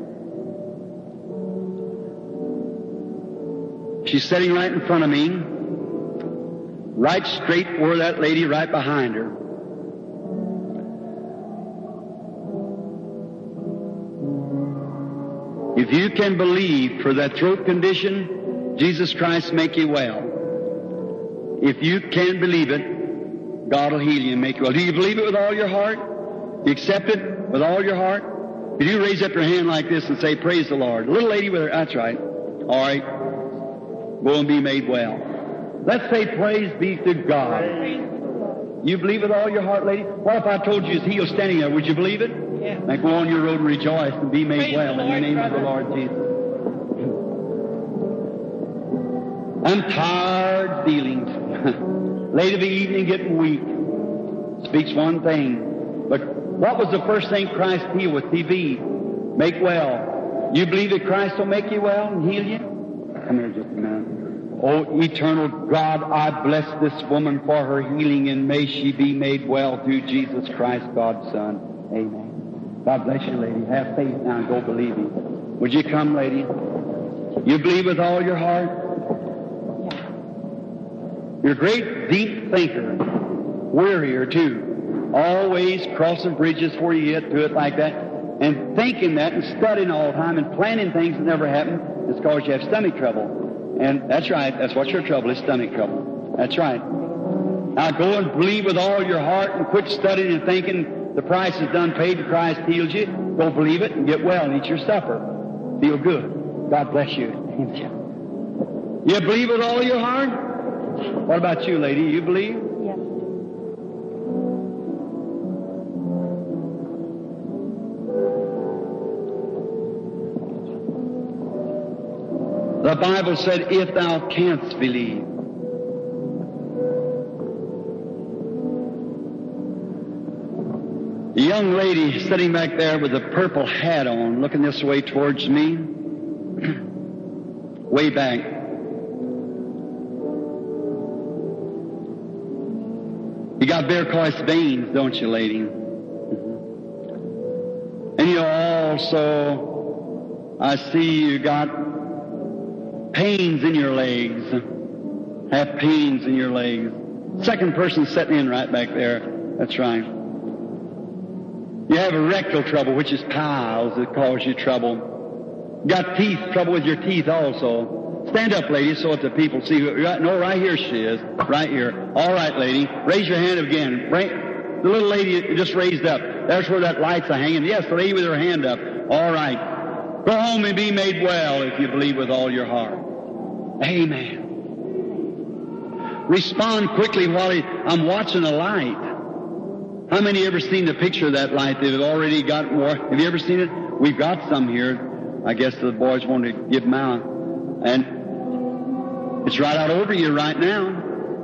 She's sitting right in front of me, right straight for that lady right behind her. If you can believe for that throat condition, Jesus Christ make you well. If you can believe it, God will heal you and make you well. Do you believe it with all your heart? You accept it with all your heart? If you raise up your hand like this and say, praise the Lord. A little lady with her, that's right. All right. Go and be made well. Let's say praise be to God. You believe with all your heart, lady? What if I told you He's healed standing there? Would you believe it? Yes. Now go on your road and rejoice and be made Praise well the in the Lord, name of the brother. Lord Jesus. I'm tired feelings. Late of the evening getting weak. Speaks one thing. But what was the first thing Christ healed with? TB. Make well. You believe that Christ will make you well and heal you? Come here just a minute. Oh, eternal God, I bless this woman for her healing, and may she be made well through Jesus Christ, God's Son. Amen. God bless you, lady. Have faith now and go believe Him. Would you come, lady? You believe with all your heart? You're a great, deep thinker. Wearier, too. Always crossing bridges before you get to it like that. And thinking that and studying all the time and planning things that never happen is because you have stomach trouble. And that's right. That's what your trouble is, stomach trouble. That's right. Now go and believe with all your heart and quit studying and thinking the price is done paid and Christ heals you. Go believe it and get well and eat your supper. Feel good. God bless you. You believe with all your heart? What about you, lady? You believe? Yes. The Bible said, if thou canst believe. The young lady sitting back there with a purple hat on, looking this way towards me, way back. You got varicose veins, don't you, lady? And you also, I see you got pains in your legs. Have pains in your legs. Second person sitting in right back there. That's right. You have a rectal trouble, which is piles that cause you trouble. Got teeth, trouble with your teeth also. Stand up, lady, so that the people see who. No, right here she is. Right here. All right, lady. Raise your hand again. The little lady just raised up. There's where that light's hanging. Yes, the lady with her hand up. All right. Go home and be made well if you believe with all your heart. Amen. Respond quickly while I'm watching a light. How many ever seen the picture of that light? They've already got more. Have you ever seen it? We've got some here. I guess the boys want to give them out. And it's right out over you right now.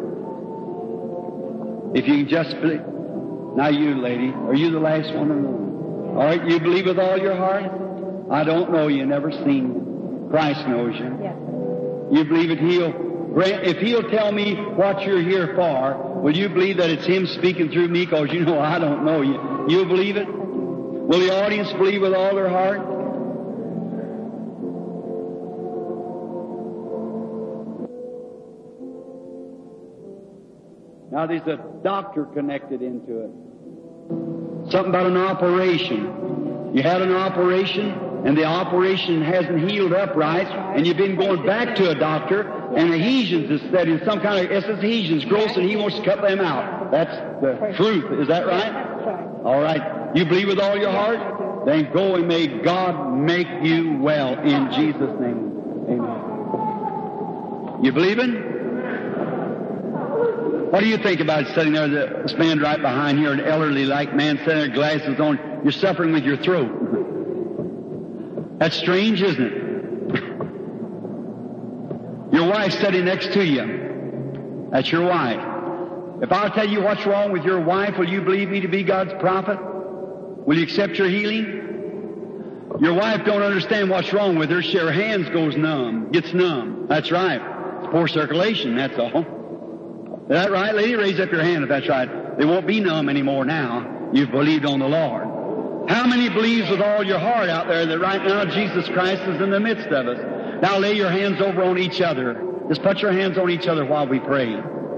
If you can just believe. Now you, lady, are you the last one? All right, you believe with all your heart? I don't know you, never seen you. Christ knows you. Yes. You believe that if He'll tell me what you're here for, will you believe that it's Him speaking through me? Because you know I don't know you. You believe it? Will the audience believe with all their heart? Now there's a doctor connected into it. Something about an operation. You had an operation, and the operation hasn't healed up right, and you've been going back to a doctor, and adhesions is set in some kind of adhesions, growth, and he wants to cut them out. That's the truth. Is that right? All right. You believe with all your heart? Then go and may God make you well in Jesus' name. Amen. You believing? What do you think about sitting there, this man right behind here, an elderly-like man sitting there, glasses on? You're suffering with your throat. That's strange, isn't it? Your wife sitting next to you. That's your wife. If I'll tell you what's wrong with your wife, will you believe me to be God's prophet? Will you accept your healing? Your wife don't understand what's wrong with her. Her hands goes numb, gets numb. That's right. It's poor circulation, that's all. Is that right, lady? Raise up your hand if that's right. They won't be numb anymore now. You've believed on the Lord. How many believes with all your heart out there that right now Jesus Christ is in the midst of us? Now lay your hands over on each other. Just put your hands on each other while we pray.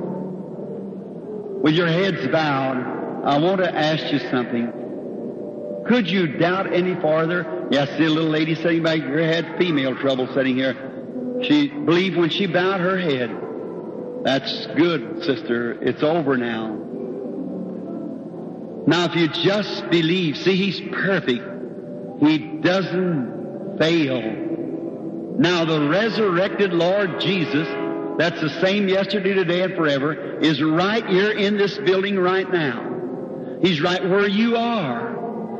With your heads bowed, I want to ask you something. Could you doubt any farther? Yes, see a little lady sitting back here had female trouble sitting here. She believed when she bowed her head. That's good, sister. It's over now. Now, if you just believe, see, He's perfect. He doesn't fail. Now, the resurrected Lord Jesus, that's the same yesterday, today, and forever, is right here in this building right now. He's right where you are.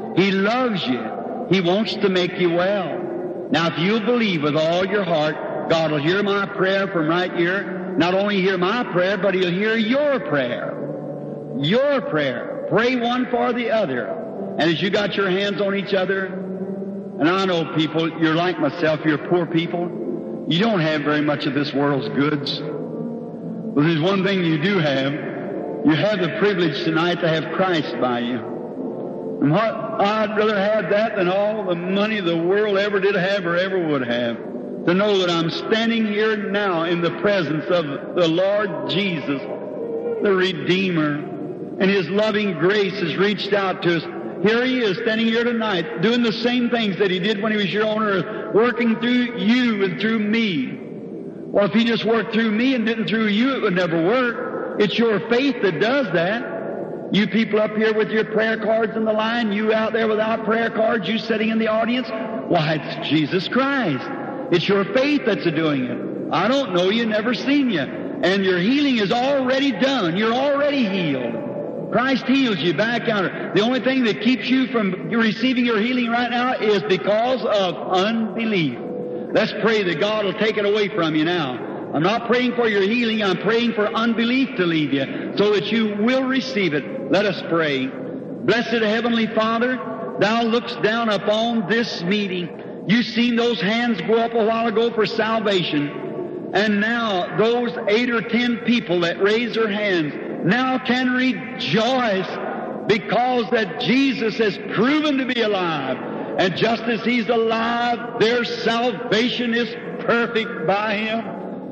He loves you. He wants to make you well. Now, if you'll believe with all your heart, God will hear my prayer from right here. Not only hear my prayer, but He'll hear your prayer. Your prayer. Pray one for the other. And as you got your hands on each other, and I know people, you're like myself, you're poor people. You don't have very much of this world's goods. But there's one thing you do have. You have the privilege tonight to have Christ by you. And what I'd rather have that than all the money the world ever did have or ever would have. To know that I'm standing here now in the presence of the Lord Jesus, the Redeemer, and His loving grace has reached out to us. Here He is standing here tonight doing the same things that He did when He was here on earth, working through you and through me. Well, if He just worked through me and didn't through you, it would never work. It's your faith that does that. You people up here with your prayer cards in the line, you out there without prayer cards, you sitting in the audience, why, it's Jesus Christ. It's your faith that's doing it. I don't know you, never seen you. And your healing is already done. You're already healed. Christ heals you back out. The only thing that keeps you from receiving your healing right now is because of unbelief. Let's pray that God will take it away from you now. I'm not praying for your healing. I'm praying for unbelief to leave you so that you will receive it. Let us pray. Blessed Heavenly Father, Thou lookst down upon this meeting. You've seen those hands go up a while ago for salvation. And now those 8 or 10 people that raise their hands now can rejoice because that Jesus has proven to be alive. And just as He's alive, their salvation is perfect by Him.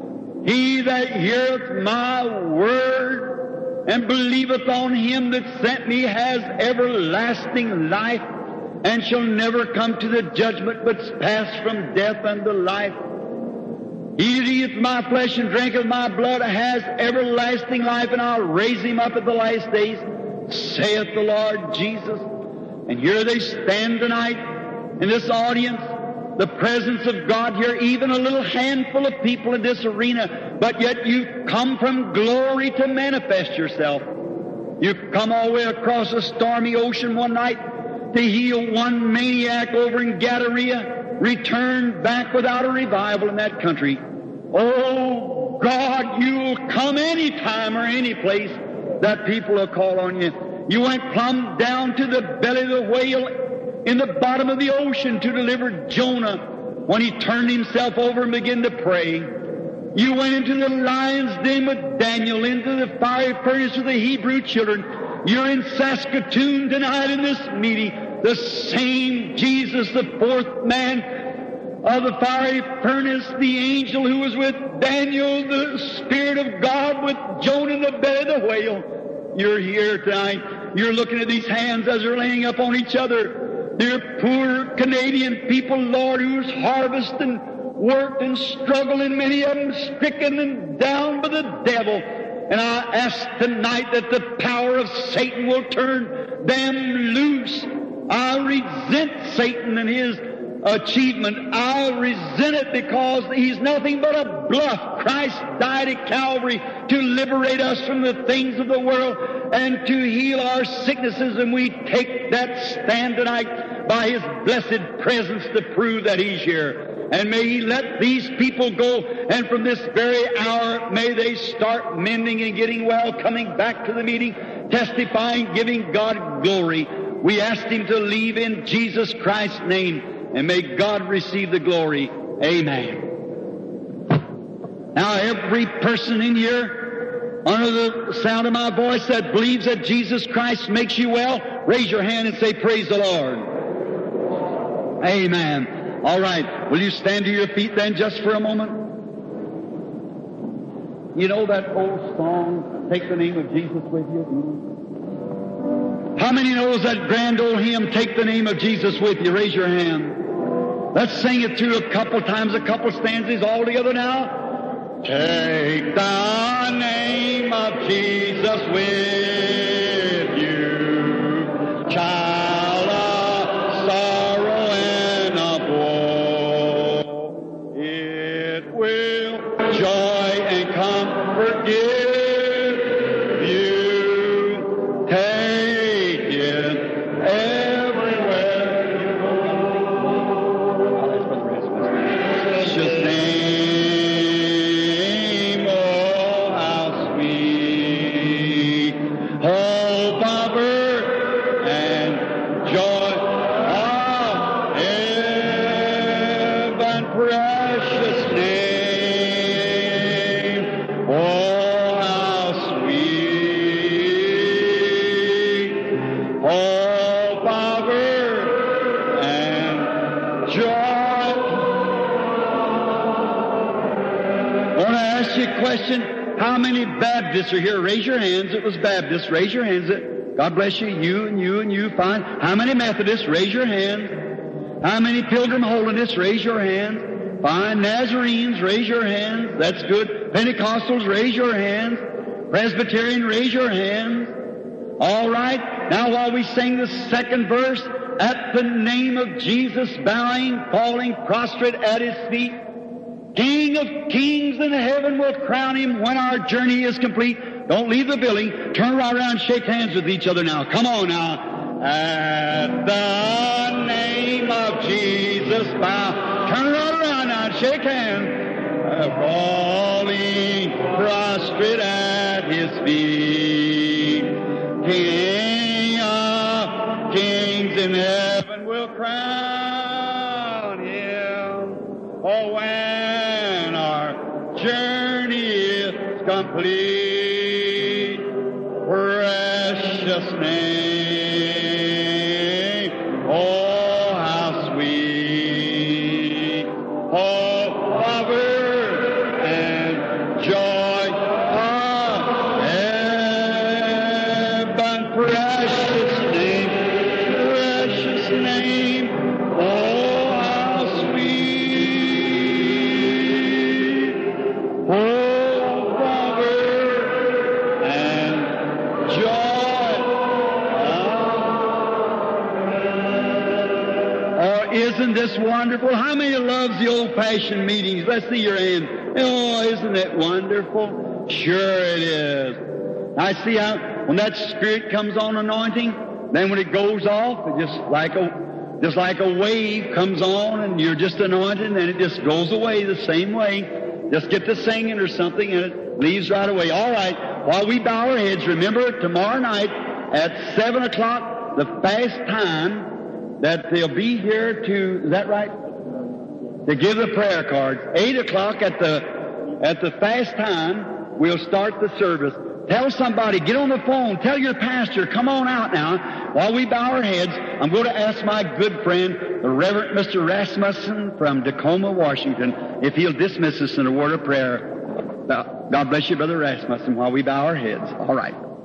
He that heareth my word and believeth on Him that sent me has everlasting life, and shall never come to the judgment, but pass from death unto life. He that eateth my flesh and drinketh my blood has everlasting life, and I'll raise him up at the last days, saith the Lord Jesus. And here they stand tonight in this audience, the presence of God here, even a little handful of people in this arena, but yet you've come from glory to manifest yourself. You've come all the way across a stormy ocean one night to heal one maniac over in Gadara, returned back without a revival in that country. Oh, God, you'll come any time or any place that people will call on you. You went plumb down to the belly of the whale in the bottom of the ocean to deliver Jonah when he turned himself over and began to pray. You went into the lion's den with Daniel, into the fiery furnace with the Hebrew children. You're in Saskatoon tonight in this meeting. The same Jesus, the fourth man of the fiery furnace, the angel who was with Daniel, the Spirit of God with Jonah in the belly of the whale. You're here tonight. You're looking at these hands as they're laying up on each other. They're poor Canadian people, Lord, who's harvested and worked and struggled, and many of them stricken and down by the devil. And I ask tonight that the power of Satan will turn them loose. I resent Satan and his achievement. I resent it because he's nothing but a bluff. Christ died at Calvary to liberate us from the things of the world and to heal our sicknesses, and we take that stand tonight by His blessed presence to prove that He's here. And may He let these people go, and from this very hour may they start mending and getting well, coming back to the meeting, testifying, giving God glory. We ask Him to leave in Jesus Christ's name, and may God receive the glory. Amen. Now every person in here, under the sound of my voice, that believes that Jesus Christ makes you well, raise your hand and say, praise the Lord. Amen. All right. Will you stand to your feet then just for a moment? You know that old song, Take the Name of Jesus with you? How many knows that grand old hymn, Take the Name of Jesus with you? Raise your hand. Let's sing it through a couple times, a couple stanzas all together now. Take the name of Jesus with you, child of sorrow and of woe. It will joy and comfort give you. Take it everywhere. joy. I want to ask you a question. How many Baptists are here? Raise your hands. It was Baptists. Raise your hands. God bless you. You and you and you. Fine. How many Methodists? Raise your hands. How many Pilgrim Holiness? Raise your hands. Fine. Nazarenes? Raise your hands. That's good. Pentecostals? Raise your hands. Presbyterian? Raise your hands. All right. Now while we sing the second verse, at the name of Jesus, bowing, falling, prostrate at His feet, King of kings in heaven will crown Him when our journey is complete. Don't leave the building. Turn right around and shake hands with each other now. Come on now. At the name of Jesus, bow. Turn right around now and shake hands. Falling prostrate at His feet. King of kings in heaven will crown Him. Oh, when our journey is complete, precious name, oh, how sweet, oh, lover and joy of heaven, precious name, oh, how sweet, oh, lover and joy of. Oh, isn't this wonderful? How many loves the old-fashioned meetings? Let's see your hand. Oh, isn't it wonderful? Sure it is. I see how when that Spirit comes on anointing, then when it goes off, it just like a wave comes on and you're just anointed and then it just goes away the same way. Just get to singing or something and it leaves right away. All right. While we bow our heads, remember tomorrow night at 7 o'clock, the fast time that they'll be here to, is that right? To give the prayer cards. 8 o'clock at the fast time, we'll start the service. Tell somebody, get on the phone, tell your pastor, come on out now. While we bow our heads, I'm going to ask my good friend, the Reverend Mr. Rasmussen from Tacoma, Washington, if he'll dismiss us in a word of prayer. God bless you, Brother Rasmussen, while we bow our heads. All right.